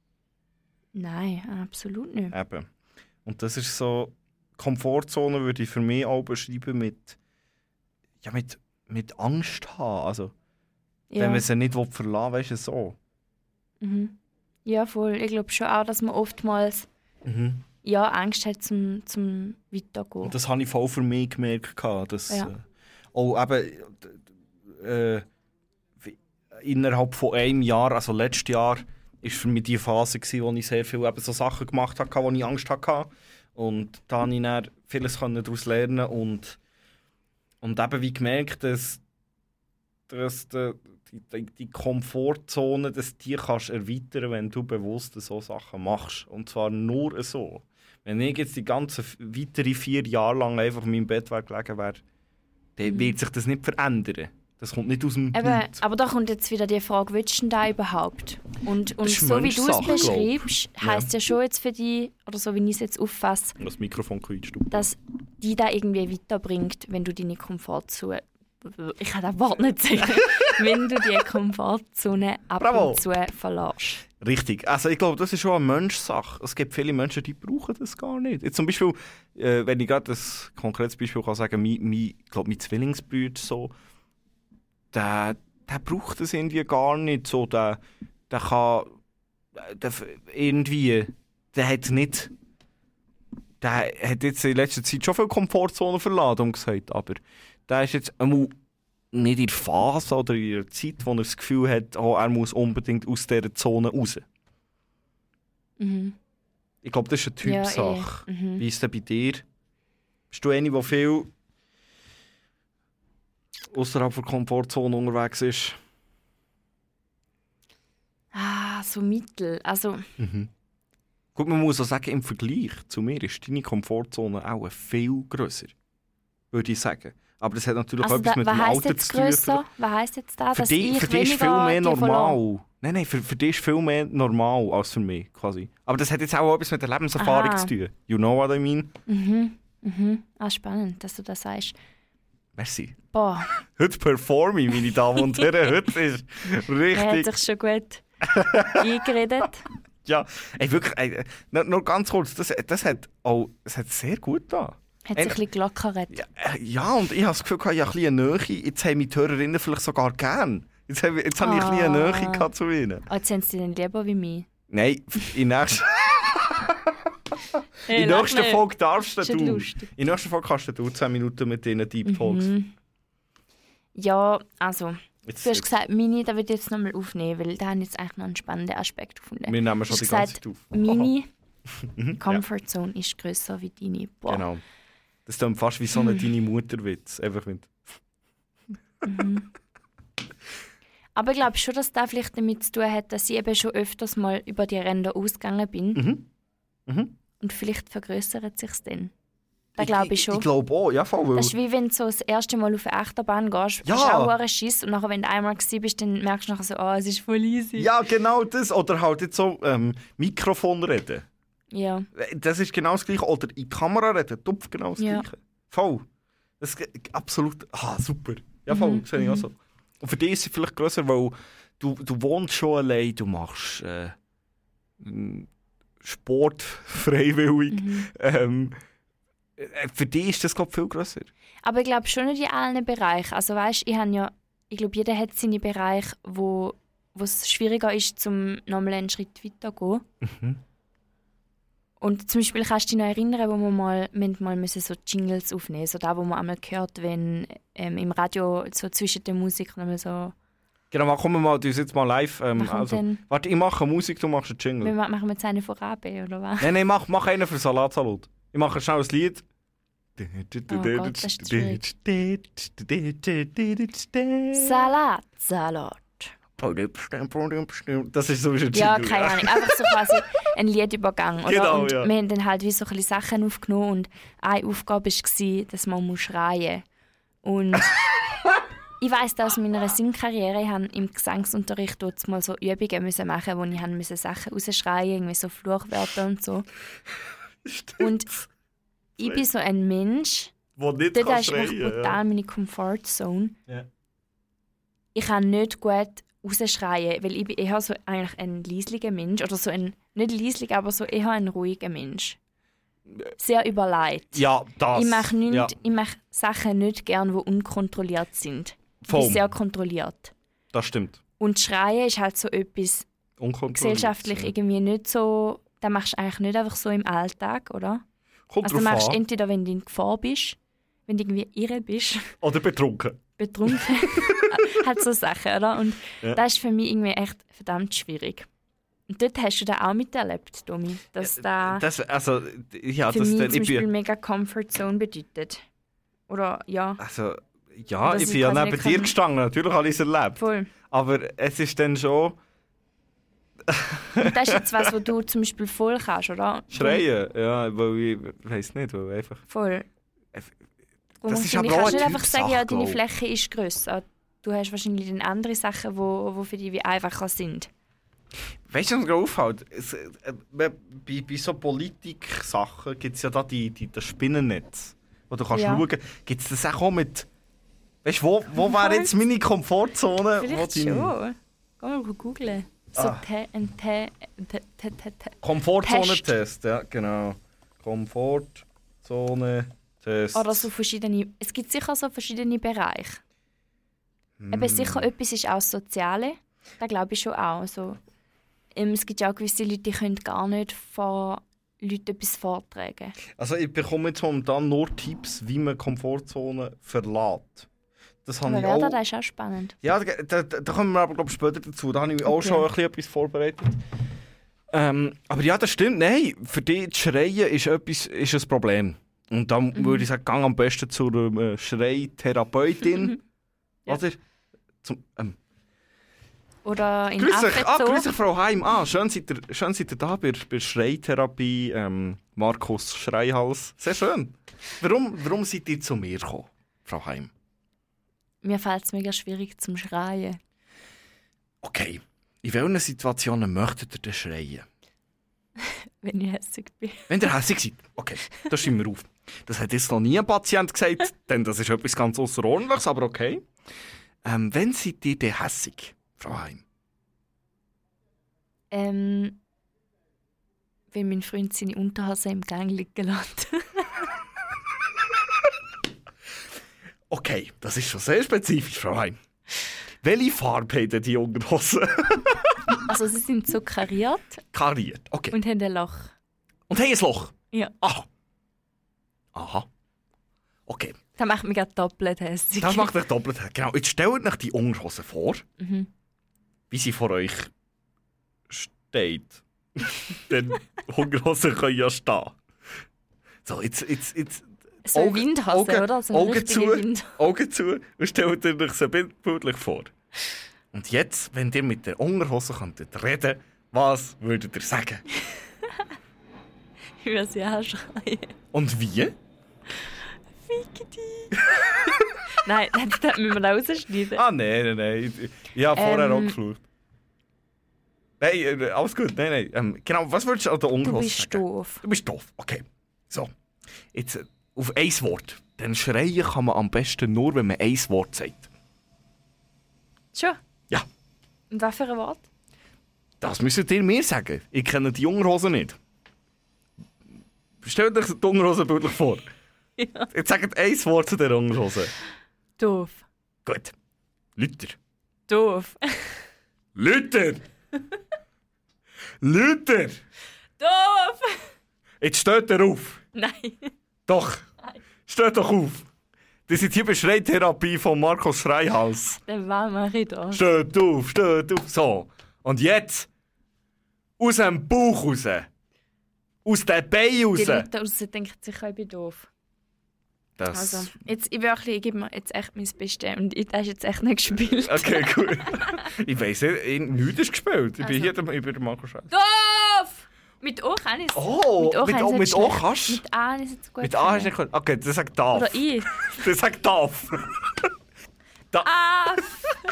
Nein, absolut nicht. Eben. Und das ist so, Komfortzone würde ich für mich auch beschreiben mit, ja, mit, mit Angst haben. Also, ja. Wenn man sie nicht verlassen will, weißt du, so. Mhm. Ja, voll. Ich glaube schon auch, dass man oftmals mhm. ja, Angst hat zum, zum Weitergehen. Und das habe ich voll für mich gemerkt. Dass, ja. äh, auch eben äh, innerhalb von einem Jahr, also letztes Jahr, war für mich die Phase, wo ich sehr viele eben so Sachen gemacht habe, wo ich Angst hatte. Und da konnte ich dann vieles daraus lernen und, und eben wie gemerkt, dass, dass die, die, die Komfortzone, dass die kannst erweitern, wenn du bewusst so Sachen machst. Und zwar nur so. Wenn ich jetzt die ganzen weiteren vier Jahre lang einfach in meinem Bett gelegen wäre, dann mhm. wird sich das nicht verändern. Das kommt nicht aus dem Eben, aber da kommt jetzt wieder die Frage, willst du denn da überhaupt? Und, und so wie du es beschreibst, heisst ja. ja schon jetzt für dich, oder so wie ich es jetzt auffasse, das Mikrofon quietscht, dass die da irgendwie weiterbringt, wenn du deine Komfortzone, ich kann das Wort nicht sagen, wenn du die Komfortzone ab Bravo. und zu verlässt. Richtig. Also ich glaube, das ist schon eine Menschsache. Es gibt viele Menschen, die brauchen das gar nicht. Jetzt zum Beispiel, äh, wenn ich gerade ein konkretes Beispiel kann sagen, mein, mein, ich glaube, mein Zwillingsbruder so, Der, der braucht das irgendwie gar nicht so. Der, der kann der, irgendwie, der hat nicht, der hat jetzt in letzter Zeit schon viel Komfortzone verlassen und gesagt, aber der ist jetzt einmal nicht in der Phase oder in der Zeit, wo er das Gefühl hat, oh, er muss unbedingt aus dieser Zone raus. Mhm. Ich glaube, das ist eine Typsache. Ja, mhm. Wie ist es denn bei dir? Bist du eine, die viel außerhalb der Komfortzone unterwegs ist? Ah, so mittel. Also... Mhm. Gut, man muss auch sagen, im Vergleich zu mir ist deine Komfortzone auch viel grösser. Würde ich sagen. Aber das hat natürlich also auch etwas da, mit dem Alter zu tun. Grösser? Was heisst jetzt das? Für dass dich, ich für dich ist viel mehr normal. Verloren. Nein, nein, für, für dich ist viel mehr normal als für mich. Quasi. Aber das hat jetzt auch etwas mit der Lebenserfahrung Aha. zu tun. You know what I mean? Mhm. Mhm. Ah, spannend, dass du das sagst. Merci. Boah. Heute performe ich, meine Damen und Herren. Heute ist richtig... Er hat sich schon gut eingeredet. Ja, ey, wirklich, ey, nur, nur ganz kurz, das, das hat auch das hat sehr gut da. Hat sich ein bisschen gelockert. Ja, ja, und ich habe das Gefühl, ich habe ein bisschen eine Nähe. Jetzt haben mich die Hörerinnen vielleicht sogar gern. Jetzt habe, jetzt habe ich ein bisschen eine Nähe gehabt zu ihnen. Oh, jetzt haben sie dann lieber wie mich. Nein, in der nächsten... Hey, in der nächsten Folge darfst du. du. In der nächsten Folge kannst du zehn Minuten mit ihnen Deep Talks. Mhm. Ja, also... Jetzt, du hast gesagt, Mini, da würde ich jetzt nochmal aufnehmen, weil da habe ich jetzt eigentlich noch einen spannenden Aspekt gefunden. Wir nehmen schon die ganze Zeit auf. Mini Comfortzone ja. ist grösser wie deine. Boah. Genau. Das ist dann fast wie so ein mhm. deine Mutter-Witz. Einfach mit. Mhm. Aber ich glaube schon, dass das vielleicht damit zu tun hat, dass ich eben schon öfters mal über die Ränder ausgegangen bin. Mhm. Mhm. Und vielleicht vergrößert sich es dann. Das glaube ich schon. Ich, ich glaube auch, ja voll. Das ist wie wenn du so das erste Mal auf eine Achterbahn gehst, Ja. hast auch einen Schiss und nachher, wenn du einmal gewesen bist, dann merkst du nachher so, oh, es ist voll easy. Ja, genau das. Oder halt jetzt so ähm, Mikrofon reden. Ja. Das ist genau das Gleiche. Oder in die Kamera reden, tupf genau das Ja. Gleiche. Voll. Das ist absolut, ah, super. Ja voll, Mhm, sehe ich auch so. Und für dich ist es vielleicht grösser, weil du, du wohnst schon allein, du machst äh, Sport freiwillig. Mhm. Ähm, äh, für dich ist das, glaube ich, viel grösser. Aber ich glaube schon nicht in allen Bereichen. Also weißt, ich habe ja, ich glaube, jeder hat seine Bereiche, wo wo es schwieriger ist, zum nochmal einen Schritt weiter zu gehen. Mhm. Und zum Beispiel kannst du dich noch erinnern, wo wir mal, wir haben mal müssen so Jingles aufnehmen, so da, wo man einmal hört, wenn ähm, im Radio so zwischen der Musik nochmal so. Genau, machen wir mal, du jetzt mal live. Ähm, Machen wir also, dann- warte, ich mache Musik, du machst einen Wir Jingle. ma- machen jetzt eine von A B, oder was? Nein, nein, mach, mach einen für Salatsalat. Ich mache schnell ein Lied. Oh Gott, das ist schwierig. Salat, Salat. Das ist so ein Jingle. Ja, keine Ahnung. Einfach so quasi ein Liedübergang. Oder? Genau, und ja. wir haben dann halt wie so ein bisschen Sachen aufgenommen und eine Aufgabe war, dass man muss schreien muss. Und ich weiss das aus meiner Singkarriere, ich musste im Gesangsunterricht dort mal so Übungen müssen machen, wo ich haben musste Sachen rausschreien, irgendwie so Fluchwörter und so. Und ich bin so ein Mensch, Wo nicht das kann ist echt schreien. brutal Ja. meine Comfortzone. Ja. Ich kann nicht gut rausschreien, weil ich bin eher so eigentlich ein leislicher Mensch. Oder so ein, nicht leislich, aber so eher ein ruhiger Mensch. Sehr überlegt. Ja, das. Ich mache nicht, Ja, ich mache Sachen nicht gern, die unkontrolliert sind. Ich voll. bin sehr kontrolliert. Das stimmt. Und Schreien ist halt so etwas Unkontrolliert. gesellschaftlich ja. irgendwie nicht so. Das machst du eigentlich nicht einfach so im Alltag, oder? Kommt Also du drauf machst an. entweder, wenn du in Gefahr bist, wenn du irgendwie irre bist, Oder betrunken. betrunken. Halt so Sachen, oder? Und Ja. das ist für mich irgendwie echt verdammt schwierig. Und dort hast du das auch miterlebt, Domi, dass da Das, also, ja, für das mich dann, zum ich Beispiel bin, mega Comfort Zone bedeutet. Oder ja, also, ja, Dass ich ich bin ja quasi neben nicht dir kann- gestanden, natürlich habe ich es erlebt. voll. Aber es ist dann schon Und das ist jetzt was, was du zum Beispiel voll kannst, oder? schreien. Ja, weil ich weiß nicht, weil einfach. Voll. Das ist Du aber kannst auch nicht eine einfach sagen, ja, deine Typsache, Fläche ist grösser. Du hast wahrscheinlich dann andere Sachen, die wo, wo für dich wie einfacher sind. Weißt du, was mir auffällt? Es, äh, bei, bei so Politik-Sachen gibt es ja da die, die, das Spinnennetz, wo du kannst Ja. schauen kannst. Gibt es das auch mit. Weißt du, wo, wo wäre jetzt meine Komfortzone? Vielleicht wo die schon. Geh mal googeln. So Ah. Te- ein Te- Te- Te- Te- Te- Komfortzone-Test, ja, genau. Komfortzone-Test. Oder so verschiedene. Es gibt sicher so verschiedene Bereiche. Eben Hm. sicher etwas ist auch das Soziale. Das glaube ich schon auch. Also, ähm, es gibt ja auch gewisse Leute, die können gar nicht vor Leuten etwas vortragen. Also ich bekomme jetzt momentan nur Tipps, wie man Komfortzone verlässt. Das habe Aber ich Werder, auch... das ist auch spannend. Ja, da, da, da kommen wir aber glaub, ich, später dazu. Da habe ich auch Okay. schon ein bisschen etwas vorbereitet. Ähm, aber ja, das stimmt. Nein, für dich zu schreien ist, etwas, ist ein Problem. Und dann Mhm. würde ich sagen, gang am besten zu einer äh, Schreitherapeutin. Ja. Oder? Zum, ähm, Oder in grüß dich, ah, Affenzoo. grüß dich, Frau Heim. Ah, schön seid ihr, schön seid ihr da bei, bei Schreitherapie. Ähm, Markus Schreihals. Sehr schön. Warum, warum seid ihr zu mir gekommen, Frau Heim? Mir fällt es mega schwierig zum Schreien. Okay. In welchen Situationen möchtet ihr denn schreien? Wenn ich hässig bin. Wenn ihr hässig seid. Okay, das schreiben wir auf. Das hat jetzt noch nie ein Patient gesagt, denn das ist etwas ganz Außerordentliches, aber okay. Ähm, wenn seid ihr denn hässig, Frau Heim? Ähm, wenn mein Freund seine Unterhose im Gang liegen lässt. Okay, das ist schon sehr spezifisch, Frau Heim. Welche Farbe haben denn die Unterhosen? Also sie sind so kariert Kariert, okay. und haben ein Loch. Und haben ein Loch? Ja. Aha. Aha. Okay, Das macht mich gerade doppelt hässig. das macht euch doppelt. Genau, jetzt stellt euch die Unterhose vor, Mhm. wie sie vor euch steht. Denn Unterhosen können ja stehen. So, jetzt... jetzt, jetzt So eine Augen- Windhose, Augen- oder? So eine Augen richtige zu. Wind. Augen zu und stellt euch so bildlich vor. Und jetzt, wenn ihr mit der Unterhose könntet reden, was würdet ihr sagen? Ich würde sie anschreien. Und wie? Fick dich! Nein, das müssen wir rausschneiden. Ah, nein, nein, nein. Ich, ich habe vorher Ähm. auch geschaut. Nein, äh, alles gut. Nein, nein. Ähm, genau, was würdest du an der Du Unterhose bist sagen? doof. Du bist doof. Okay. So. Jetzt äh, auf ein Wort. Denn schreien kann man am besten nur, wenn man ein Wort sagt. Schon? Ja. Und was für ein Wort? Das müsstet ihr mir sagen. Ich kenne die Unterhose nicht. Stellt euch die Unterhose bildlich vor. Ja. Jetzt sagt ein Wort zu der Unterhose. Doof. Gut. Lüter. Doof. Lüter! Lüter! Doof! Jetzt steht er auf. Nein. Doch. Steht doch auf. Das ist hier bei Schreitherapie von Markus Schreihaus. Dann was mache ich da? Steht auf, steht auf. So. Und jetzt aus dem Bauch raus. Aus den Beinen Die raus. Leute da draussen denken sicher, ich bin doof. Das... Also, jetzt, ich, wirklich, ich gebe mir jetzt echt mein Bestes und ich, das ist jetzt echt nicht gespielt. Okay, cool. Ich weiss nicht, ich- nichts ist gespielt. Ich bin Also. hier der, ich bin der Markus Schreihaus. Doof! Mit O kann ich es. Oh, mit O, mit kann O, ich's mit nicht O schlecht. kannst du? Mit A ist es gut. Mit A hast du nicht gut. Okay, das sagt darf. Oder I. Das sagt darf. A.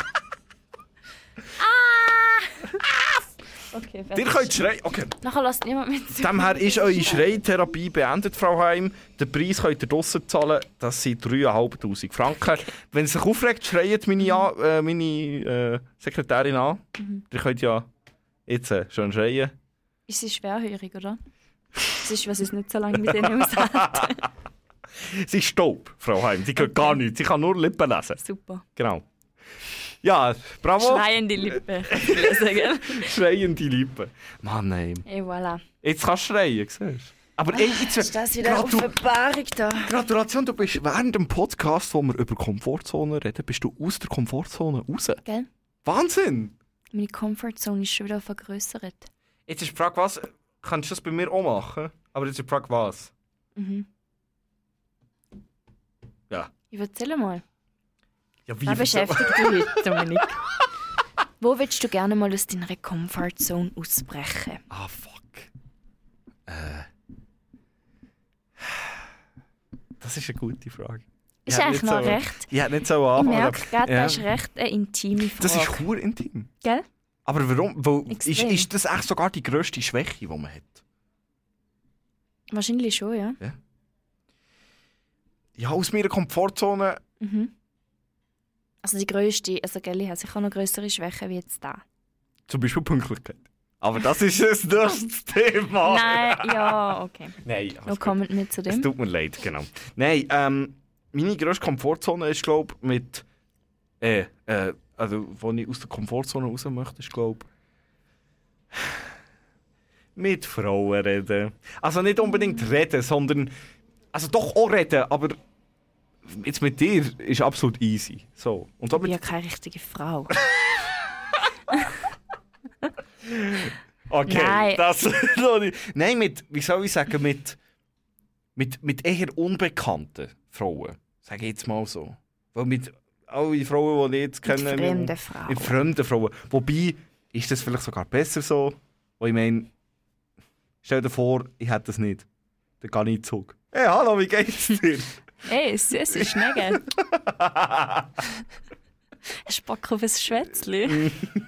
Ah! Okay, Ihr fertig. könnt schreien. Okay. Nachher lasst niemand mit zu. Demher ist eure Schreitherapie beendet, Frau Heim. Den Preis könnt ihr draussen zahlen. Das sind dreitausendfünfhundert Franken. Wenn es sich aufregt, schreit meine, an, äh, meine äh, Sekretärin an. Mhm. Ihr könnt ja jetzt äh, schon schreien. Ist sie schwerhörig, oder? Das ist, was es nicht so lange mit denen aushält. Sie ist taub, Frau Heim. Sie kann gar nichts. Sie kann nur Lippen lesen. Super. Genau. Ja, bravo. Schreiende Lippen, kann ich sagen. Schreiende Lippen. Mann, nein. Et voilà. Jetzt kannst du schreien, siehst du? Aber ey, jetzt, Ist das wieder eine Gratu- Offenbarung da? Gratulation, du bist während dem Podcast, wo wir über Komfortzone reden, bist du aus der Komfortzone raus. Gell? Wahnsinn! Meine Comfortzone ist schon wieder vergrößert. Jetzt ist die Frage, was? Kannst du das bei mir auch machen? Aber jetzt ist die Frage, was? Mhm. Ja. Ich erzähle mal. Ja, wie Was beschäftigt dich heute, Dominik? Wo willst du gerne mal aus deiner Comfortzone ausbrechen? Ah, fuck. Äh. Das ist eine gute Frage. Ist Ich hätte eigentlich nicht noch so- recht. Ich hätte nicht so Ich anfangen. merke gerade, ja. das ist recht eine intime Frage. Das ist pur intim. Gell? Aber warum? Weil, ist, Extrem. ist das echt sogar die grösste Schwäche, die man hat? Wahrscheinlich schon, ja. Ja, aus meiner Komfortzone. Mhm. Also die grösste, also gell, ich habe sicher noch grössere Schwächen wie jetzt da. Zum Beispiel Pünktlichkeit. Aber das ist das nächste Thema. Nein, ja, okay. Nein, Noch alles gut. kommen wir zu Es dem. tut mir leid, genau. Nein, ähm, meine grösste Komfortzone ist, glaube ich, mit. Äh, äh, also, wo ich aus der Komfortzone raus möchte, ist, glaube ich. Mit Frauen reden. Also nicht unbedingt reden, sondern. Also doch auch reden, aber. Jetzt mit dir ist absolut easy. So. Und Ich bin ja damit, keine richtige Frau. okay, Nein. das noch nicht. Nein, mit, wie soll ich sagen, mit, mit, mit eher unbekannten Frauen. Sage ich jetzt mal so. Weil mit allen Frauen, die ich jetzt Mit kenne. fremden Frauen. Mit fremden Frauen. Wobei, ist das vielleicht sogar besser so? Weil ich meine, stell dir vor, ich hätte das nicht. Dann gehe ich in den Zug. Hey, hallo, wie geht's dir? Ey, süße Schnecke. Hast du Bock auf ein Schwätzli?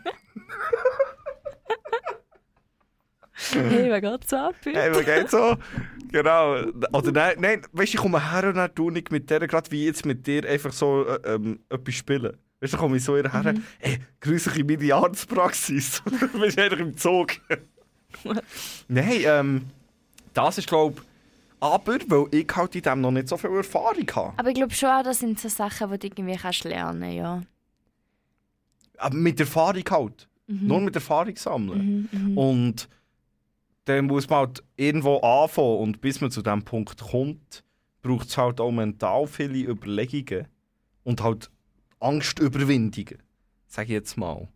Hey, wer geht so ab? Hey, wie geht's so? Genau. Oder nein, nein, weißt du, ich komme her und dann tue ich mit der, gerade wie jetzt mit dir, einfach so äh, ähm, etwas spielen. Weißt du, dann komme ich so her, mhm. Hey, grüße dich in meine Arztpraxis. Du bist einfach im Zug. Nein, ähm, das ist, glaube ich, aber, weil ich halt in dem noch nicht so viel Erfahrung habe. Aber ich glaube schon, das sind so Sachen, die du irgendwie kannst lernen, ja. Aber mit Erfahrung halt. Mhm. Nur mit Erfahrung sammeln. Mhm, mhm. Und dann muss man halt irgendwo anfangen. Und bis man zu diesem Punkt kommt, braucht es halt auch mental viele Überlegungen. Und halt Angstüberwindungen. Sag ich jetzt mal.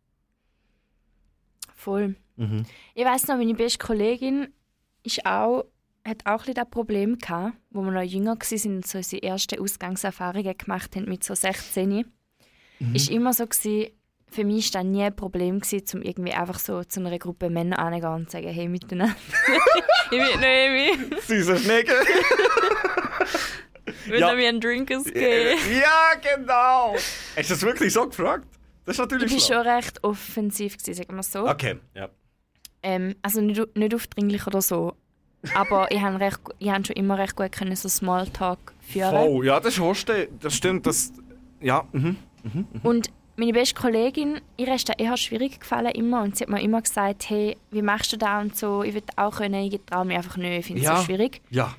Voll. Mhm. Ich weiss noch, meine beste Kollegin ist auch, hat auch ein bisschen das Problem gehabt, wo wir noch jünger waren und so unsere ersten Ausgangserfahrungen gemacht haben mit so sechzehn. Mhm. Ist immer so gewesen, für mich war das nie ein Problem, gewesen, um irgendwie einfach so zu einer Gruppe Männer anzugehen und zu sagen, hey, miteinander. Ich bin Noemi. Süßer Schnecke. Will Ja. ja. mir einen Drink ausgeben? Ja, genau. Hast du das wirklich so gefragt? Das ist natürlich Ich war schlau. schon recht offensiv, gewesen, sagen wir so. Okay, ja. Ähm, also nicht, nicht aufdringlich oder so. Aber ich habe recht, ich hab schon immer recht gut können, so Smalltalk führen. Voll, ja, das ist das stimmt. Das, ja, mhm. Und meine beste Kollegin, ihr ist das eher schwierig gefallen immer. Und sie hat mir immer gesagt, hey, wie machst du das und so. Ich würde auch können, ich traue mich einfach nicht, ich finde es Ja. so schwierig. Ja,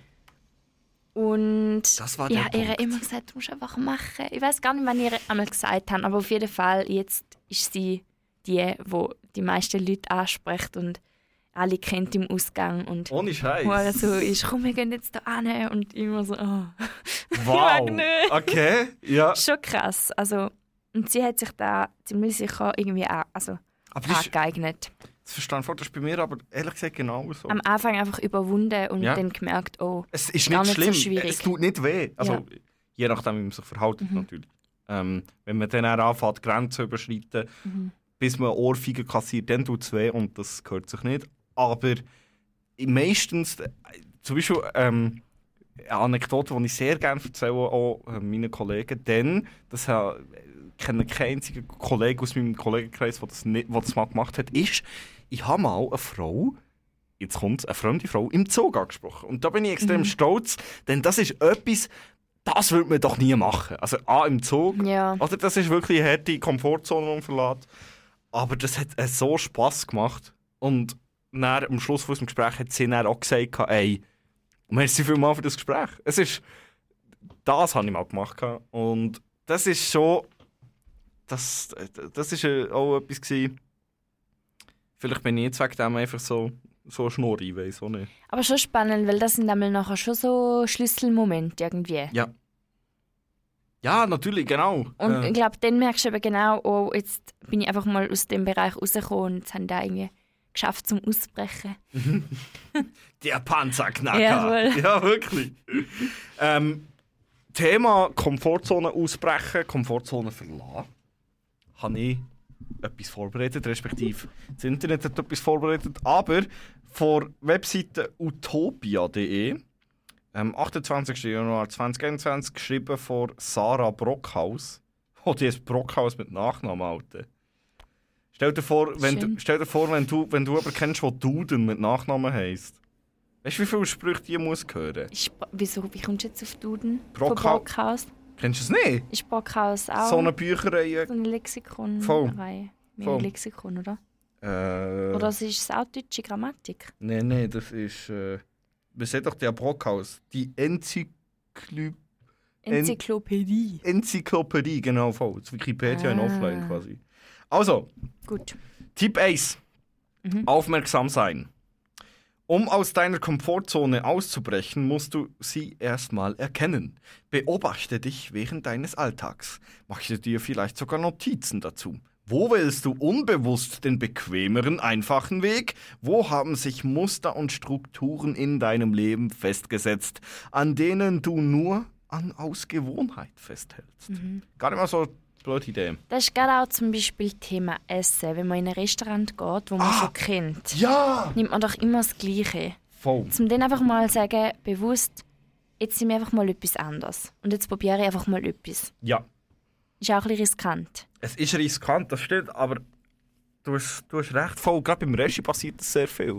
Und das war ich der habe ihr Punkt. immer gesagt, du musst einfach machen. Ich weiß gar nicht, wann ihr einmal gesagt habt, aber auf jeden Fall, jetzt ist sie die, die die meisten Leute anspricht und alle kennt im Ausgang und Ohne wo Scheiß. so ist, komm, wir gehen jetzt da hin und immer so, oh. Wow. Ich mag nicht. Okay, ja. Schon krass. Also, und sie hat sich da ziemlich sicher irgendwie auch, also, Aber das, ist, angeeignet. das verstehe ich, das ist bei mir aber ehrlich gesagt genauso. Am Anfang einfach überwunden und Ja. dann gemerkt, oh, Es ist gar nicht nicht so schlimm, schwierig. es tut nicht weh. Also, Ja. je nachdem, wie man sich verhält, natürlich. Ähm, wenn man dann auch anfängt, Grenzen zu überschreiten, Mhm. bis man Ohrfeigen kassiert, dann tut es weh und das gehört sich nicht. Aber meistens, äh, zum Beispiel ähm, eine Anekdote, die ich sehr gerne erzähle, auch äh, meinen Kollegen, denn das ha- ich kenne keinen einzigen Kollegen aus meinem Kollegenkreis, der das, nicht, der das mal gemacht hat, ist, ich habe mal eine Frau, jetzt kommt eine fremde Frau, im Zug angesprochen. Und da bin ich extrem stolz, denn das ist etwas, das würde man doch nie machen. Also A, im Zug, Ja. oder das ist wirklich eine harte Komfortzone, die man verlässt. Aber das hat äh, so Spass gemacht. Und dann, am Schluss unseres Gesprächs hat sie dann auch gesagt, ey, merci vielmals für das Gespräch. Es ist, das habe ich mal gemacht. Und das ist schon, das, das ist äh, auch etwas gewesen. Vielleicht bin ich jetzt wegen dem einfach so, so schnurrig, ich weiss auch nicht. Aber schon spannend, weil das sind einmal nachher schon so Schlüsselmomente irgendwie. Ja. Ja, natürlich, genau. Und Äh, ich glaube, dann merkst du eben genau, oh, jetzt bin ich einfach mal aus dem Bereich rausgekommen und jetzt habe ich da irgendwie geschafft zum Ausbrechen. Der Panzerknacker. Jawohl. Ja, wirklich. ähm, Thema Komfortzone ausbrechen, Komfortzone verlassen. Habe ich etwas vorbereitet, respektive das Internet hat etwas vorbereitet, aber von Webseite utopia punkt de am achtundzwanzigsten Januar zweitausendeinundzwanzig geschrieben von Sarah Brockhaus. Oh, die ist Brockhaus mit Nachnamen, Alter. Stell dir vor, wenn Schön. du, stell dir vor, wenn du, wenn du jemanden kennst, der Duden mit Nachnamen heisst. Weißt du, wie viele Sprüche die muss hören? Ist, wieso, wie kommst du jetzt auf Duden? Brockhaus. Von Brockhaus? Kennst du es nicht? Ist Brockhaus auch So eine Bücherreihe. so eine Lexikon? Voll. Reihe? Mehr Voll. Lexikon, oder? Äh, Oder es ist es auch deutsche Grammatik? Nein, nein, das ist. Äh, man sieht doch der Brockhaus. Die Enzyklo Enzyklopädie. Enzyklopädie, genau, voll. Das Wikipedia in Ah. Offline quasi. Also, Gut. Tipp eins. Mhm. Aufmerksam sein. Um aus deiner Komfortzone auszubrechen, musst du sie erstmal erkennen. Beobachte dich während deines Alltags. Mache dir vielleicht sogar Notizen dazu. Wo wählst du unbewusst den bequemeren, einfachen Weg? Wo haben sich Muster und Strukturen in deinem Leben festgesetzt, an denen du nur an aus Gewohnheit festhältst? Mhm. Gar nicht mal so eine blöde Idee. Das ist gerade auch zum Beispiel Thema Essen. Wenn man in ein Restaurant geht, wo man Ah. schon kennt, Ja! nimmt man doch immer das Gleiche. Voll. Zum dann einfach mal sagen, bewusst, jetzt sind wir einfach mal etwas anderes. Und jetzt probiere ich einfach mal etwas. Ja. Ist auch ein bisschen riskant. Es ist riskant, das stimmt, aber du hast, du hast recht voll. Gerade beim Resti passiert das sehr viel.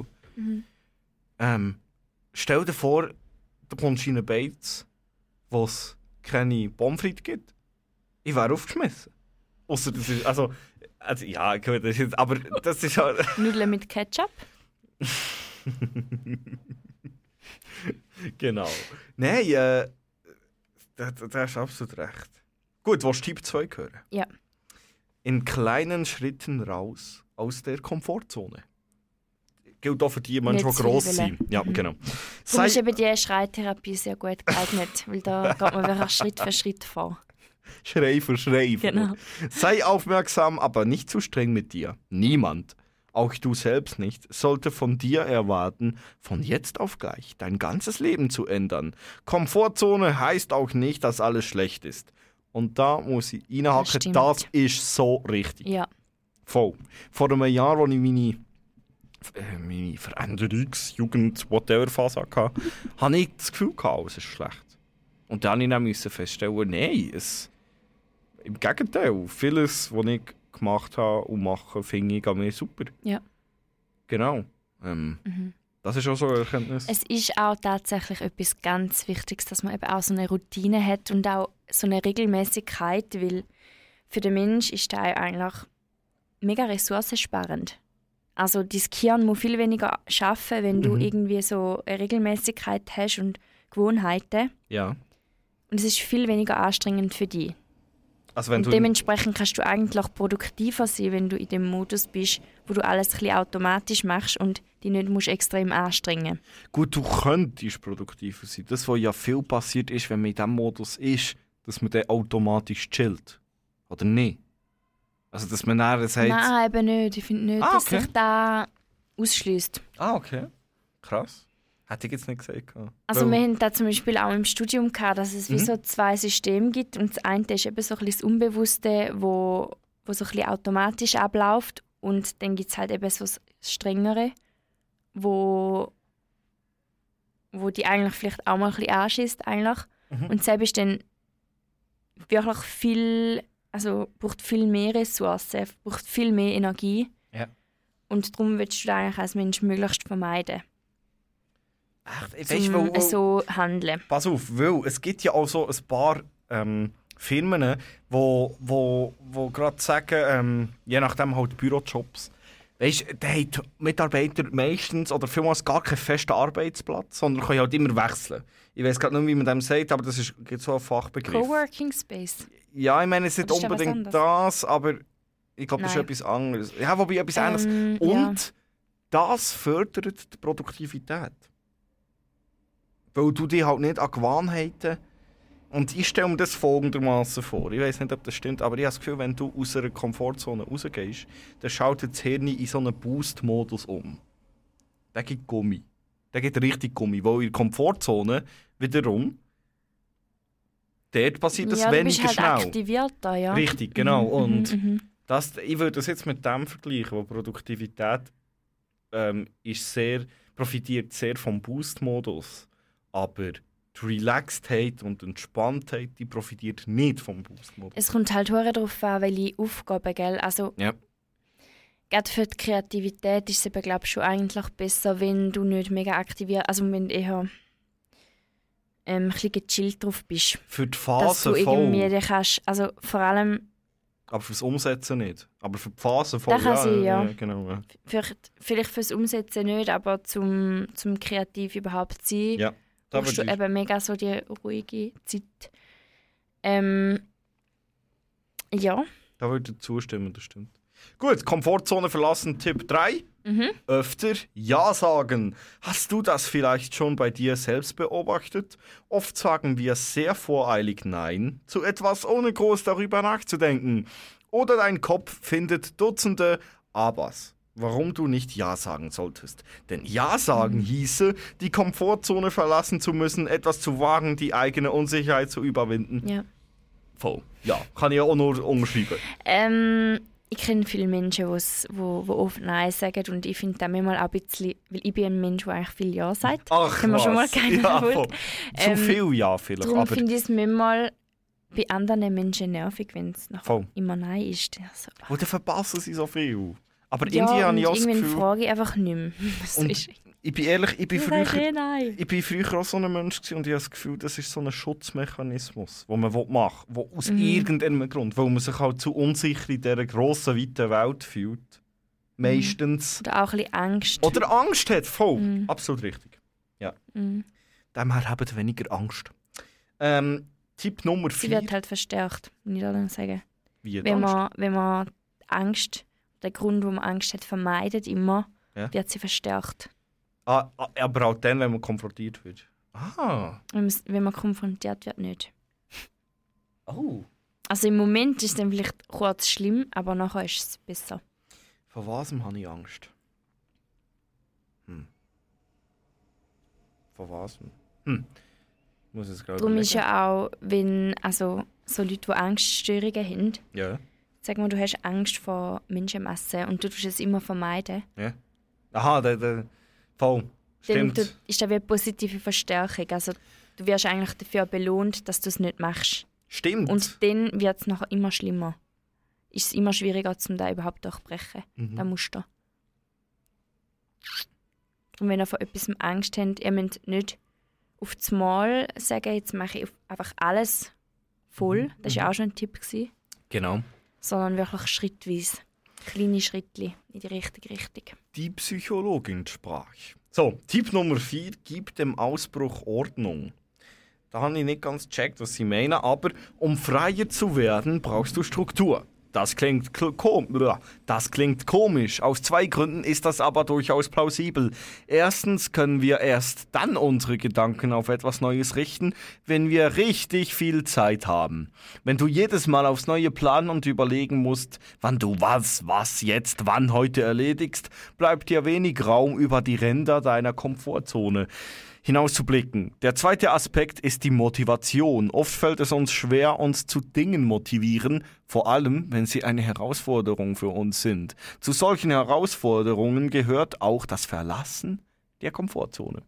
Ähm, stell dir vor, du kommst in eine Beiz, wo es keine Pommes frites gibt. Ich wäre aufgeschmissen. Ausser das ist, also, also ja, gut, das ist jetzt, aber das ist halt... Nudeln mit Ketchup? Genau. Nein, äh, da, da, da hast du absolut recht. Gut, willst du Tipp zwei hören? Ja. In kleinen Schritten raus aus der Komfortzone. Gilt auch für die Menschen, Nicht die zu gross viel sind. Ja, Mhm. genau. Darum Sei, ist eben die Schreitherapie sehr gut geeignet, weil da geht man wirklich Schritt für Schritt vor. Schrei für Schrei. Genau. Sei aufmerksam, aber nicht zu streng mit dir. Niemand, auch du selbst nicht, sollte von dir erwarten, von jetzt auf gleich dein ganzes Leben zu ändern. Komfortzone heißt auch nicht, dass alles schlecht ist. Und da muss ich reinhaken, Das stimmt. das ist so richtig. Ja. Voll. Vor einem Jahr, als ich meine, äh, meine Veränderungs-, Jugend-, whatever-Phase hatte, hatte ich das Gefühl, gehabt, es ist schlecht. Und dann musste ich dann feststellen, nein, es, im Gegenteil, vieles, was ich gemacht habe und mache, finde ich an mir super. Ja. Genau. Ähm, Mhm. Das ist auch so eine Erkenntnis. Es ist auch tatsächlich etwas ganz Wichtiges, dass man eben auch so eine Routine hat und auch so eine Regelmäßigkeit, weil für den Mensch ist das eigentlich mega ressourcensparend. Also dein Gehirn muss viel weniger arbeiten, wenn du Mhm. irgendwie so eine Regelmäßigkeit hast und Gewohnheiten. Ja. Und es ist viel weniger anstrengend für dich. Also wenn Und du dementsprechend kannst du eigentlich produktiver sein, wenn du in dem Modus bist, wo du alles ein bisschen automatisch machst und dich nicht musst extrem anstrengen. Gut, du könntest produktiver sein. Das, was ja viel passiert ist, wenn man in diesem Modus ist, dass man dann automatisch chillt. Oder nicht? Also, dass man dann sagt... Nein, eben nicht. Ich finde nicht, Ah, dass okay. sich das ausschließt. Ah, okay. Krass. Hätte ich jetzt nicht gesagt. Also Weil- wir haben da zum Beispiel auch im Studium gehabt, dass es wie Mhm. so zwei Systeme gibt und das eine ist eben so ein bisschen das Unbewusste, wo, wo so ein bisschen automatisch abläuft und dann gibt es halt eben so das Strengere, wo, wo die eigentlich vielleicht auch mal ein bisschen anschießt eigentlich. Mhm. Und selbst ist dann wirklich viel, also braucht viel mehr Ressourcen, braucht viel mehr Energie. Ja. Und darum willst du das eigentlich als Mensch möglichst vermeiden, Echt? zum Weißt du, weil- so handeln. Pass auf, weil es gibt ja auch so ein paar ähm, Firmen, wo, wo, wo gerade sagen, ähm, je nachdem halt Bürojobs, weißt du, da haben die Mitarbeiter meistens oder vielmals gar keinen festen Arbeitsplatz, sondern können halt immer wechseln. Ich weiß gerade nicht, wie man dem sagt, aber das ist gibt so ein Fachbegriff. Coworking Space. Ja, ich meine, es ist nicht Das ist ja was unbedingt anderes. das, aber ich glaube, das ist Nein. etwas anderes. Ja, wobei etwas Ähnliches. Ähm, Und das fördert die Produktivität. Weil du dich halt nicht an Gewohnheiten... Und ich stelle mir das folgendermaßen vor. Ich weiß nicht, ob das stimmt, aber ich habe das Gefühl, wenn du aus einer Komfortzone rausgehst, dann schaltet das Hirn in so einen Boost-Modus um. Der gibt Gummi. Der gibt richtig Gummi. Weil in der Komfortzone wiederum, dort passiert das ja, du weniger bist halt schnell. aktivierter, ja. Richtig, genau. Mhm, Und mhm, mhm. das, ich würde das jetzt mit dem vergleichen, wo Produktivität ähm, ist sehr, profitiert sehr vom Boost-Modus, aber die Relaxedheit und die Entspanntheit, die profitiert nicht vom Boost-Modus. Es kommt halt hure darauf an, welche Aufgaben, gell? Also, Ja. gerade für die Kreativität ist es eben, glaube ich, schon eigentlich besser, wenn du nicht mega aktiviert, also wenn du eher ähm, ein bisschen gechillt drauf bist. Für die Dass Phase du irgendwie voll, dich kannst, also vor allem aber fürs Umsetzen nicht. Aber für die Phase voll, Das kann sein, ja. genau. Ja. für, vielleicht fürs Umsetzen nicht, aber zum, zum kreativ überhaupt sein, Ja, da brauchst du würde ich, eben mega so die ruhige Zeit. Ähm, ja. da würde ich zustimmen, das stimmt. Gut, Komfortzone verlassen, Tipp drei. Mhm. Öfter Ja sagen. Hast du das vielleicht schon bei dir selbst beobachtet? Oft sagen wir sehr voreilig Nein zu etwas, ohne groß darüber nachzudenken. Oder dein Kopf findet Dutzende Abers, warum du nicht Ja sagen solltest. Denn Ja sagen hieße, die Komfortzone verlassen zu müssen, etwas zu wagen, die eigene Unsicherheit zu überwinden. Ja. Voll. Ja, kann ich auch nur umschreiben. Ähm, ich kenne viele Menschen, die wo, wo oft Nein sagen und ich finde das manchmal auch ein bisschen, weil ich bin ein Mensch, der eigentlich viel Ja sagt. Ach, Haben wir schon mal was? keine Ja, Wut. voll. Zu Ähm, viel Ja vielleicht, Darum aber finde ich es manchmal bei anderen Menschen nervig, wenn es nachher voll. immer Nein ist. Also, Und dann verpassen sie so viel. Aber ja, irgendwie habe und ich auch das irgendwann Gefühl... frage ich einfach nicht mehr. Was Und ist? Ich bin ehrlich, ich bin, Du sagst früher, eh Nein. ich bin früher auch so ein Mensch gewesen und ich habe das Gefühl, das ist so ein Schutzmechanismus, den man machen will, der aus Mhm. irgendeinem Grund, weil man sich halt zu unsicher in dieser grossen, weiten Welt fühlt. Meistens. Oder auch ein bisschen Angst. Oder Angst hat, voll. Mhm. Absolut richtig. Mhm. Dem habt weniger Angst. Ähm, Tipp Nummer Sie vier. wird halt verstärkt, muss ich da sagen. Wie Wenn Angst? man, wenn man die Angst, den Grund, wo man Angst hat, vermeidet immer, Ja. wird sie verstärkt. Ah, ah, aber auch dann, wenn man konfrontiert wird. Ah. Wenn man, wenn man konfrontiert wird, nicht. Oh. Also im Moment ist es dann vielleicht kurz schlimm, aber nachher ist es besser. Von was habe ich Angst? Hm. Von was? Hm. Ich muss es gerade Darum ist überlegen. ja auch, wenn also, so Leute, die Angststörungen haben, Ja. Sag mal, du hast Angst vor Menschenmassen und du tust es immer vermeiden. Ja. Aha, der, der voll. Dann Stimmt. du, ist das wie eine positive Verstärkung. Also du wirst eigentlich dafür belohnt, dass du es nicht machst. Stimmt. Und dann wird es nachher immer schlimmer. Ist es immer schwieriger, um das überhaupt durchzubrechen. Mhm. Das Muster. Und wenn ihr vor etwas Angst habt, ihr müsst nicht auf das Mal sagen, jetzt mache ich auf- einfach alles voll. Das war ja auch schon ein Tipp. Gewesen. Genau. Sondern wirklich schrittweise. Kleine Schritte in die richtige Richtung. Die Psychologin sprach. So, Tipp Nummer vier, gib dem Ausbruch Ordnung. Da habe ich nicht ganz gecheckt, was sie meinen, aber um freier zu werden, brauchst du Struktur. Das klingt, kl- kom das klingt komisch. Aus zwei Gründen ist das aber durchaus plausibel. Erstens können wir erst dann unsere Gedanken auf etwas Neues richten, wenn wir richtig viel Zeit haben. Wenn du jedes Mal aufs Neue planen und überlegen musst, wann du was, was jetzt, wann heute erledigst, bleibt dir wenig Raum, über die Ränder deiner Komfortzone hinauszublicken. Der zweite Aspekt ist die Motivation. Oft fällt es uns schwer, uns zu Dingen motivieren, vor allem, wenn sie eine Herausforderung für uns sind. Zu solchen Herausforderungen gehört auch das Verlassen der Komfortzone.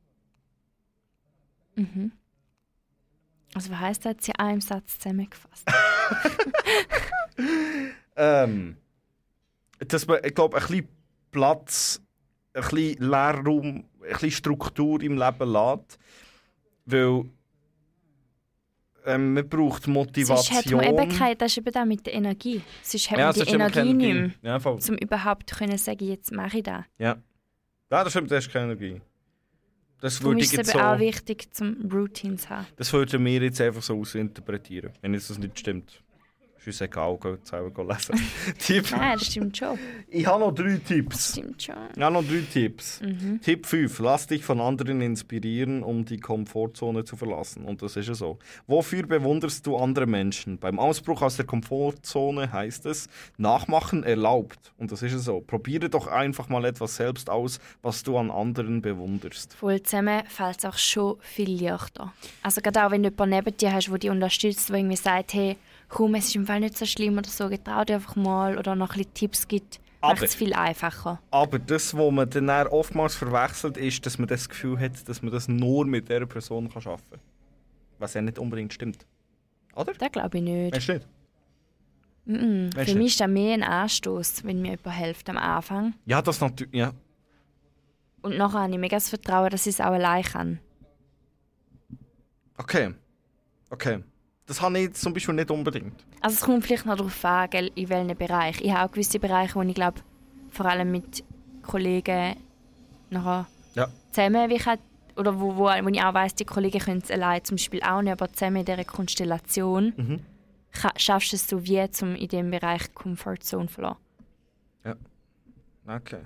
Mhm. Also was heisst das jetzt in einem Satz zusammengefasst? Ähm, dass man, ich glaube, ein bisschen Platz, ein bisschen Leerraum, ein bisschen Struktur im Leben lässt, weil ähm, man braucht Motivation. Sonst hat man eben keine, das ist eben das mit der Energie. Sonst hat man die sonst hat man Energie keine nicht mehr, Ja, voll. um überhaupt zu können sagen, jetzt mache ich das. Ja. Ja, das stimmt, das ist keine Energie. Das Darum würde, ist ich es jetzt eben so, auch wichtig, zum Routines zu haben. das würden wir jetzt einfach so ausinterpretieren, wenn jetzt das nicht stimmt. Ist uns egal, gehen wir selber lesen. Tipp. Nein, das stimmt schon. Ich habe noch drei Das Tipps. stimmt schon. Ich habe noch drei Tipps. Mhm. Tipp fünf. Lass dich von anderen inspirieren, um die Komfortzone zu verlassen. Und das ist ja so. Wofür bewunderst du andere Menschen? Beim Ausbruch aus der Komfortzone heißt es, Nachmachen erlaubt. Und das ist ja so. Probiere doch einfach mal etwas selbst aus, was du an anderen bewunderst. Voll zusammen fällt es auch schon viel leichter. Also gerade auch, wenn du jemanden neben dir hast, der dich unterstützt, der irgendwie sagt, hey, komm, es ist im Fall nicht so schlimm oder so, getrau dir einfach mal oder noch ein bisschen Tipps gibt, Aber- macht es viel einfacher. Aber das, was man dann eher oftmals verwechselt, ist, dass man das Gefühl hat, dass man das nur mit dieser Person kann arbeiten kann. Was ja nicht unbedingt stimmt. Oder? Das glaube ich nicht. Weißt du nicht? Mm-mm. Weisst Für du mich ist das mehr ein Anstoß, wenn mir jemand hilft am Anfang. Ja, das natürlich. Ja. Und nachher habe ich mega das Vertrauen, dass ich es auch allein kann. Okay. Okay. Das habe ich jetzt zum Beispiel nicht unbedingt. Also es kommt vielleicht noch darauf an, gell, in welchem Bereich. Ich habe auch gewisse Bereiche, wo ich glaube, vor allem mit Kollegen nachher Ja. zusammen, wie ich halt, oder wo, wo, wo ich auch weiss, die Kollegen können es allein zum Beispiel auch nicht, aber zusammen in dieser Konstellation Mhm. ka- schaffst du es so wie, um in diesem Bereich Comfortzone zu verlassen. Okay.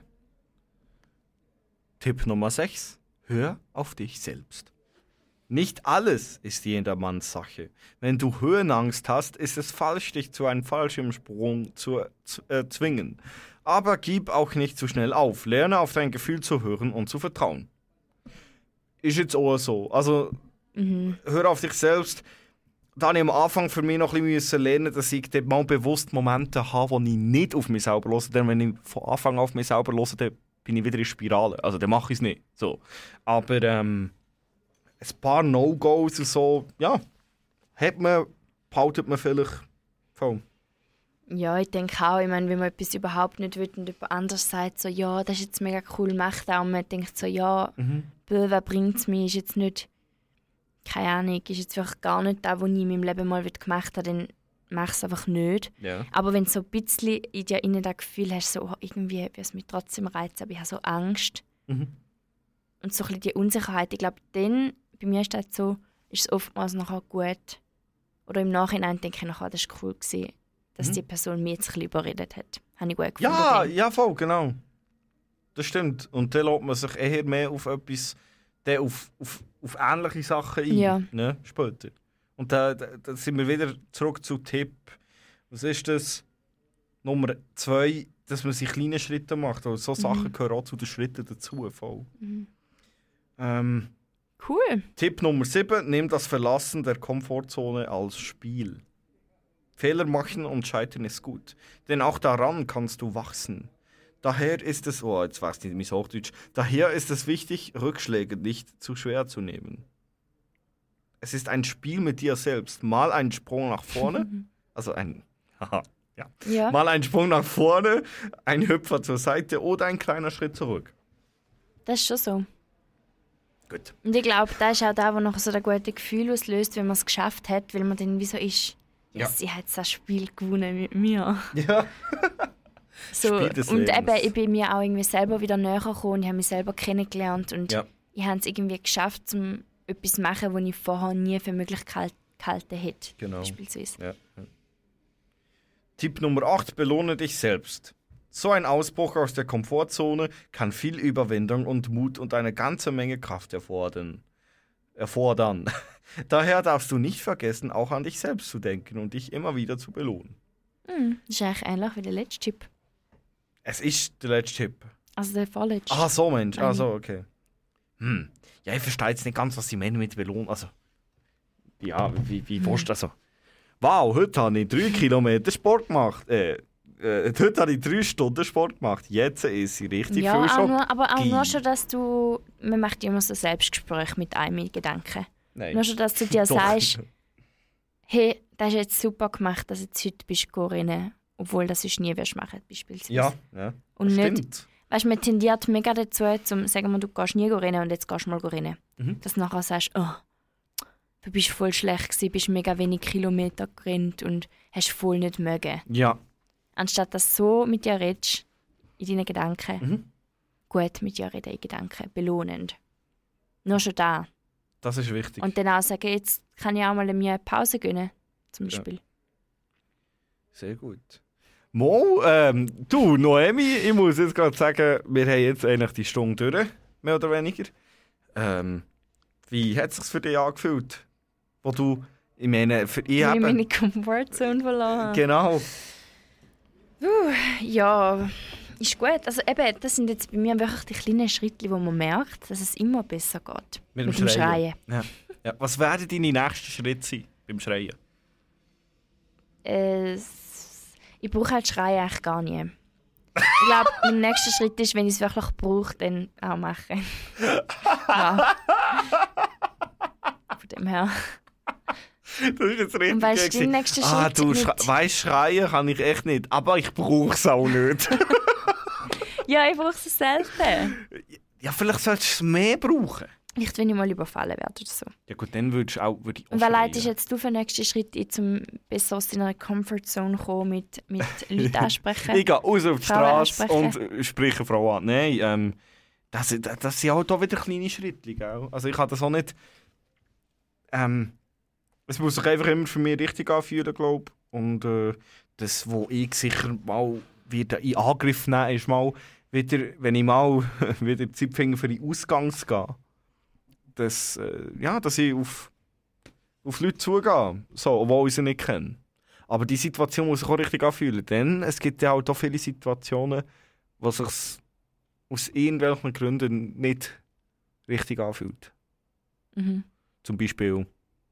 Tipp Nummer sechs. Hör auf dich selbst. Nicht alles ist jedermanns Sache. Wenn du Höhenangst hast, ist es falsch, dich zu einem Fallschirmsprung zu z- äh, zwingen. Aber gib auch nicht zu schnell auf. Lerne auf dein Gefühl zu hören und zu vertrauen. Ist jetzt auch so. Also, Mhm. hör auf dich selbst. Da habe ich am Anfang für mich noch ein bisschen lernen, dass ich dort mal bewusst Momente habe, wo ich nicht auf mich selber höre. Denn wenn ich von Anfang an auf mich selber höre, dann bin ich wieder in Spirale. Also dann mache ich es nicht. So. Aber ähm, ein paar No-Gos und so, ja, hat man, behaltet man vielleicht voll. Ja, ich denke auch, ich meine, wenn man etwas überhaupt nicht will und jemand anders sagt, so, ja, das ist jetzt mega cool, mach das. Und man denkt so, ja, Mhm. bö, was bringt es mir, ist jetzt nicht, keine Ahnung, ist jetzt wirklich gar nicht das, was ich in meinem Leben mal gemacht habe, dann mach es einfach nicht. Ja. Aber wenn du so ein bisschen in dir innen das Gefühl hast, so, oh, irgendwie würde es mich trotzdem reizen, aber ich habe so Angst Mhm. und so ein bisschen die Unsicherheit, ich glaube, dann, bei mir ist das so, ist es oftmals nachher gut. Oder im Nachhinein denke ich nachher, das war cool gewesen, dass Mhm. die Person mich jetzt ein bisschen überredet hat. Habe ich gut gefunden. Ja, dann. ja, voll, genau. Das stimmt. Und dann lässt man sich eher mehr auf etwas, dann auf, auf, auf ähnliche Sachen ein, Ja. ne, später. Und da, da, da sind wir wieder zurück zu Tipp. Was ist das? Nummer zwei, dass man sich kleine Schritte macht. Also so Sachen gehören auch zu den Schritten dazu. Voll. Mhm. Ähm, Cool. Tipp Nummer sieben, nimm das Verlassen der Komfortzone als Spiel. Fehler machen und scheitern ist gut, denn auch daran kannst du wachsen. Daher ist es, oh, jetzt weiß ich nicht, mein Hochdeutsch, daher ist es wichtig, Rückschläge nicht zu schwer zu nehmen. Es ist ein Spiel mit dir selbst. Mal einen Sprung nach vorne, also ein, haha, ja. Ja. Mal ein Sprung nach vorne, ein Hüpfer zur Seite oder ein kleiner Schritt zurück. Das ist schon so. Gut. Und ich glaube, das ist auch da, wo noch so ein gutes Gefühl auslöst, wenn man es geschafft hat, weil man dann wie so ist, yes, Ja. ich habe jetzt das Spiel gewonnen mit mir. Ja. So. Spiel des Und Lebens. eben, ich bin mir auch irgendwie selber wieder näher gekommen, ich habe mich selber kennengelernt und Ja. ich habe es irgendwie geschafft, um etwas zu machen, was ich vorher nie für möglich gehal- gehalten hätte. Genau. Beispielsweise. Ja. ja. Tipp Nummer acht, belohne dich selbst. So ein Ausbruch aus der Komfortzone kann viel Überwindung und Mut und eine ganze Menge Kraft erfordern. erfordern. Daher darfst du nicht vergessen, auch an dich selbst zu denken und dich immer wieder zu belohnen. Hm, das ist eigentlich ähnlich wie der letzte Tipp. Es ist der letzte Tipp. Also der vorletzte. Ah, so Mensch. Nein. Ah, so, okay. Hm. Ja, ich verstehe jetzt nicht ganz, was sie meinen mit Belohnen. Also, ja, wie, wie willst du also? Wow, heute habe ich drei Kilometer Sport gemacht. Äh, äh, heute habe ich drei Stunden Sport gemacht. Jetzt ist sie richtig Ja, viel auch schon. nur, aber auch geil. nur schon, dass du... Man macht immer so Selbstgespräche mit einem in Gedanken. Nein. Nur schon, dass du dir Doch. sagst, hey, das ist jetzt super gemacht, dass du jetzt heute bist rennen, obwohl das sonst nie wirst machen, beispielsweise. Ja, ja. Und das nicht, stimmt. weißt du, man tendiert mega dazu, zum sagen wir, du gehst nie rennen und jetzt gehst du mal rennen. Mhm. Dass du nachher sagst, oh, du bist voll schlecht gewesen, bist mega wenig Kilometer gerannt und hast voll nicht mögen. Ja. Anstatt dass du so mit dir redest, in deinen Gedanken, Mhm. gut mit dir reden in Gedanken, belohnend. Nur schon da. Das ist wichtig. Und dann auch sagen, jetzt kann ich auch mal mir eine Pause gönnen, zum Ja. Beispiel. Sehr gut. Mo, ähm, du, Noemi, ich muss jetzt gerade sagen, wir haben jetzt eigentlich die Stunde durch, mehr oder weniger. Ähm, wie hat es sich für dich angefühlt? Wo du, ich meine, für ich Ich habe eben... meine Comfortzone verloren. Genau. Ja, ist gut. Also eben, das sind jetzt bei mir wirklich die kleinen Schritte, wo man merkt, dass es immer besser geht. Mit dem Schreien. Ja. Ja. Was werden deine nächsten Schritte sein beim Schreien? Es, ich brauche halt Schreien eigentlich gar nie. Ich glaube, mein nächster Schritt ist, wenn ich es wirklich brauche, dann auch machen. Ja. Von dem her. Das ist jetzt richtig. Und weißt du, gewesen. dein nächster Ah, Schritt du, mit- schre weißt, schreien kann ich echt nicht, aber ich brauche es auch nicht. Ja, ich brauche es selten. Ja, vielleicht solltest du es mehr brauchen. Vielleicht, wenn ich mal überfallen werde oder so. Ja gut, dann würdest du auch, würd ich auch Und was schreien. leitest jetzt du für den nächsten Schritt ein, um besser aus deiner Comfortzone zu kommen, mit, mit Leuten ansprechen? Ich gehe raus auf die Frauen Straße ansprechen. und äh, spreche eine Frau an. Nein, ähm, das, das, das sind auch da wieder kleine Schritte. Gell? Also ich kann das auch nicht... Ähm, es muss sich einfach immer für mich richtig anfühlen, glaube ich. Und äh, das, wo ich sicher mal wieder in Angriff nehme, ist mal wieder, wenn ich mal wieder Zeit finde, für den Ausgang zu gehen. Dass, äh, ja, dass ich auf, auf Leute zugehe, so, obwohl ich sie nicht kenne. Aber die Situation muss sich auch richtig anfühlen, denn es gibt ja auch da viele Situationen, wo es sich aus irgendwelchen Gründen nicht richtig anfühlt. Mhm. Zum Beispiel,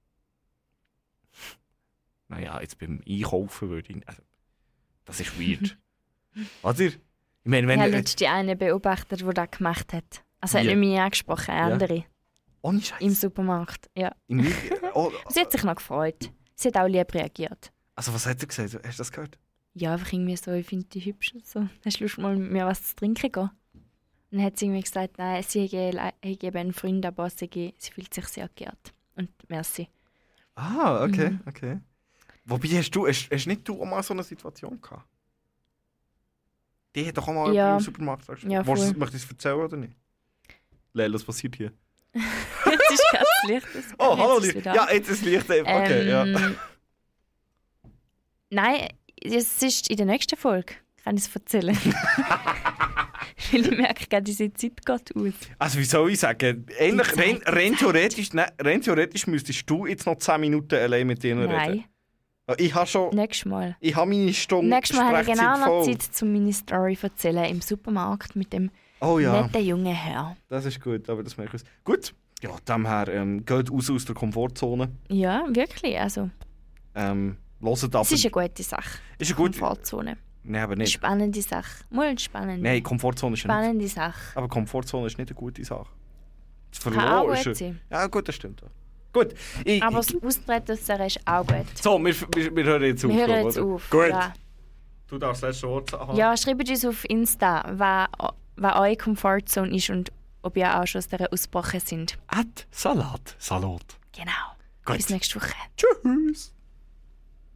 naja, jetzt beim Einkaufen würde ich, also, das ist weird. Oder? Ich meine, wenn... Ich habe letztens eine beobachtet, die das gemacht hat. Also hat Wie? nicht mich angesprochen, eine Ja. andere. Ohne Scheiß. Im Supermarkt, ja. Im Lie- oh, Sie hat sich noch gefreut. Sie hat auch lieb reagiert. also was hat er gesagt? Hast du das gehört? Ja, einfach irgendwie so, ich finde die hübsch und so. Hast du Lust, mal mit mir was zu trinken gehen? Und dann hat sie irgendwie gesagt, nein, sie hätte eben einen Freund, aber sie, ge- sie fühlt sich sehr geehrt. Und merci. Ah, okay, Mhm. okay. Wobei, hast du, hast, hast nicht du auch mal so eine Situation gehabt? Die hat doch auch mal Ja. jemand im Supermarkt gesagt. Ja, Willst du- voll. Möchtest du es erzählen oder nicht? Leila, was passiert hier? Jetzt ist ganz Licht. das- Oh, jetzt hallo, ist es Licht. wieder. Ja, jetzt ist Licht. Okay, ja. Ähm, Nein, es ist in der nächsten Folge. Kann ich es erzählen? Weil ich merke gerade, diese Zeit geht aus. Also, wie soll ich sagen? Eigentlich, Die rein, Zeit, die rein, Zeit. theoretisch, ne, rein theoretisch müsstest du jetzt noch zehn Minuten allein mit denen reden. Nein, Ich habe schon... nächstes Mal. Ich habe meine Stunde Nächstes Mal habe ich genau noch voll. Zeit, um meine Story zu erzählen im Supermarkt mit dem Oh ja, netten jungen Herr. das ist gut, aber das merke ich. Gut, ja, dem her, ähm, geht raus aus der Komfortzone. Ja, wirklich. Also, Ähm, Hört aber. Es ist eine gute Sache. Ist eine gute... Komfortzone. Nein, aber Eine nicht. spannende Sache. Mal eine spannende. Nein, Komfortzone ist ja nicht. spannende Sache. Aber Komfortzone ist nicht eine gute Sache. Das Kann auch Verloren gut ist... eine- sein. Ja gut, das stimmt. Gut. Ich, Aber ich, das Austreten aus der ist auch gut. so, wir, wir, wir hören jetzt auf. Wir hören jetzt oder? auf. Gut. Ja. Du darfst das letzte Wort haben. Ja, schreibt uns auf Insta, was, was eure Comfortzone ist und ob ihr auch schon aus dieser ausgebrochen sind. At Salat. Salat. Genau. Gut. Bis nächste Woche. Tschüss.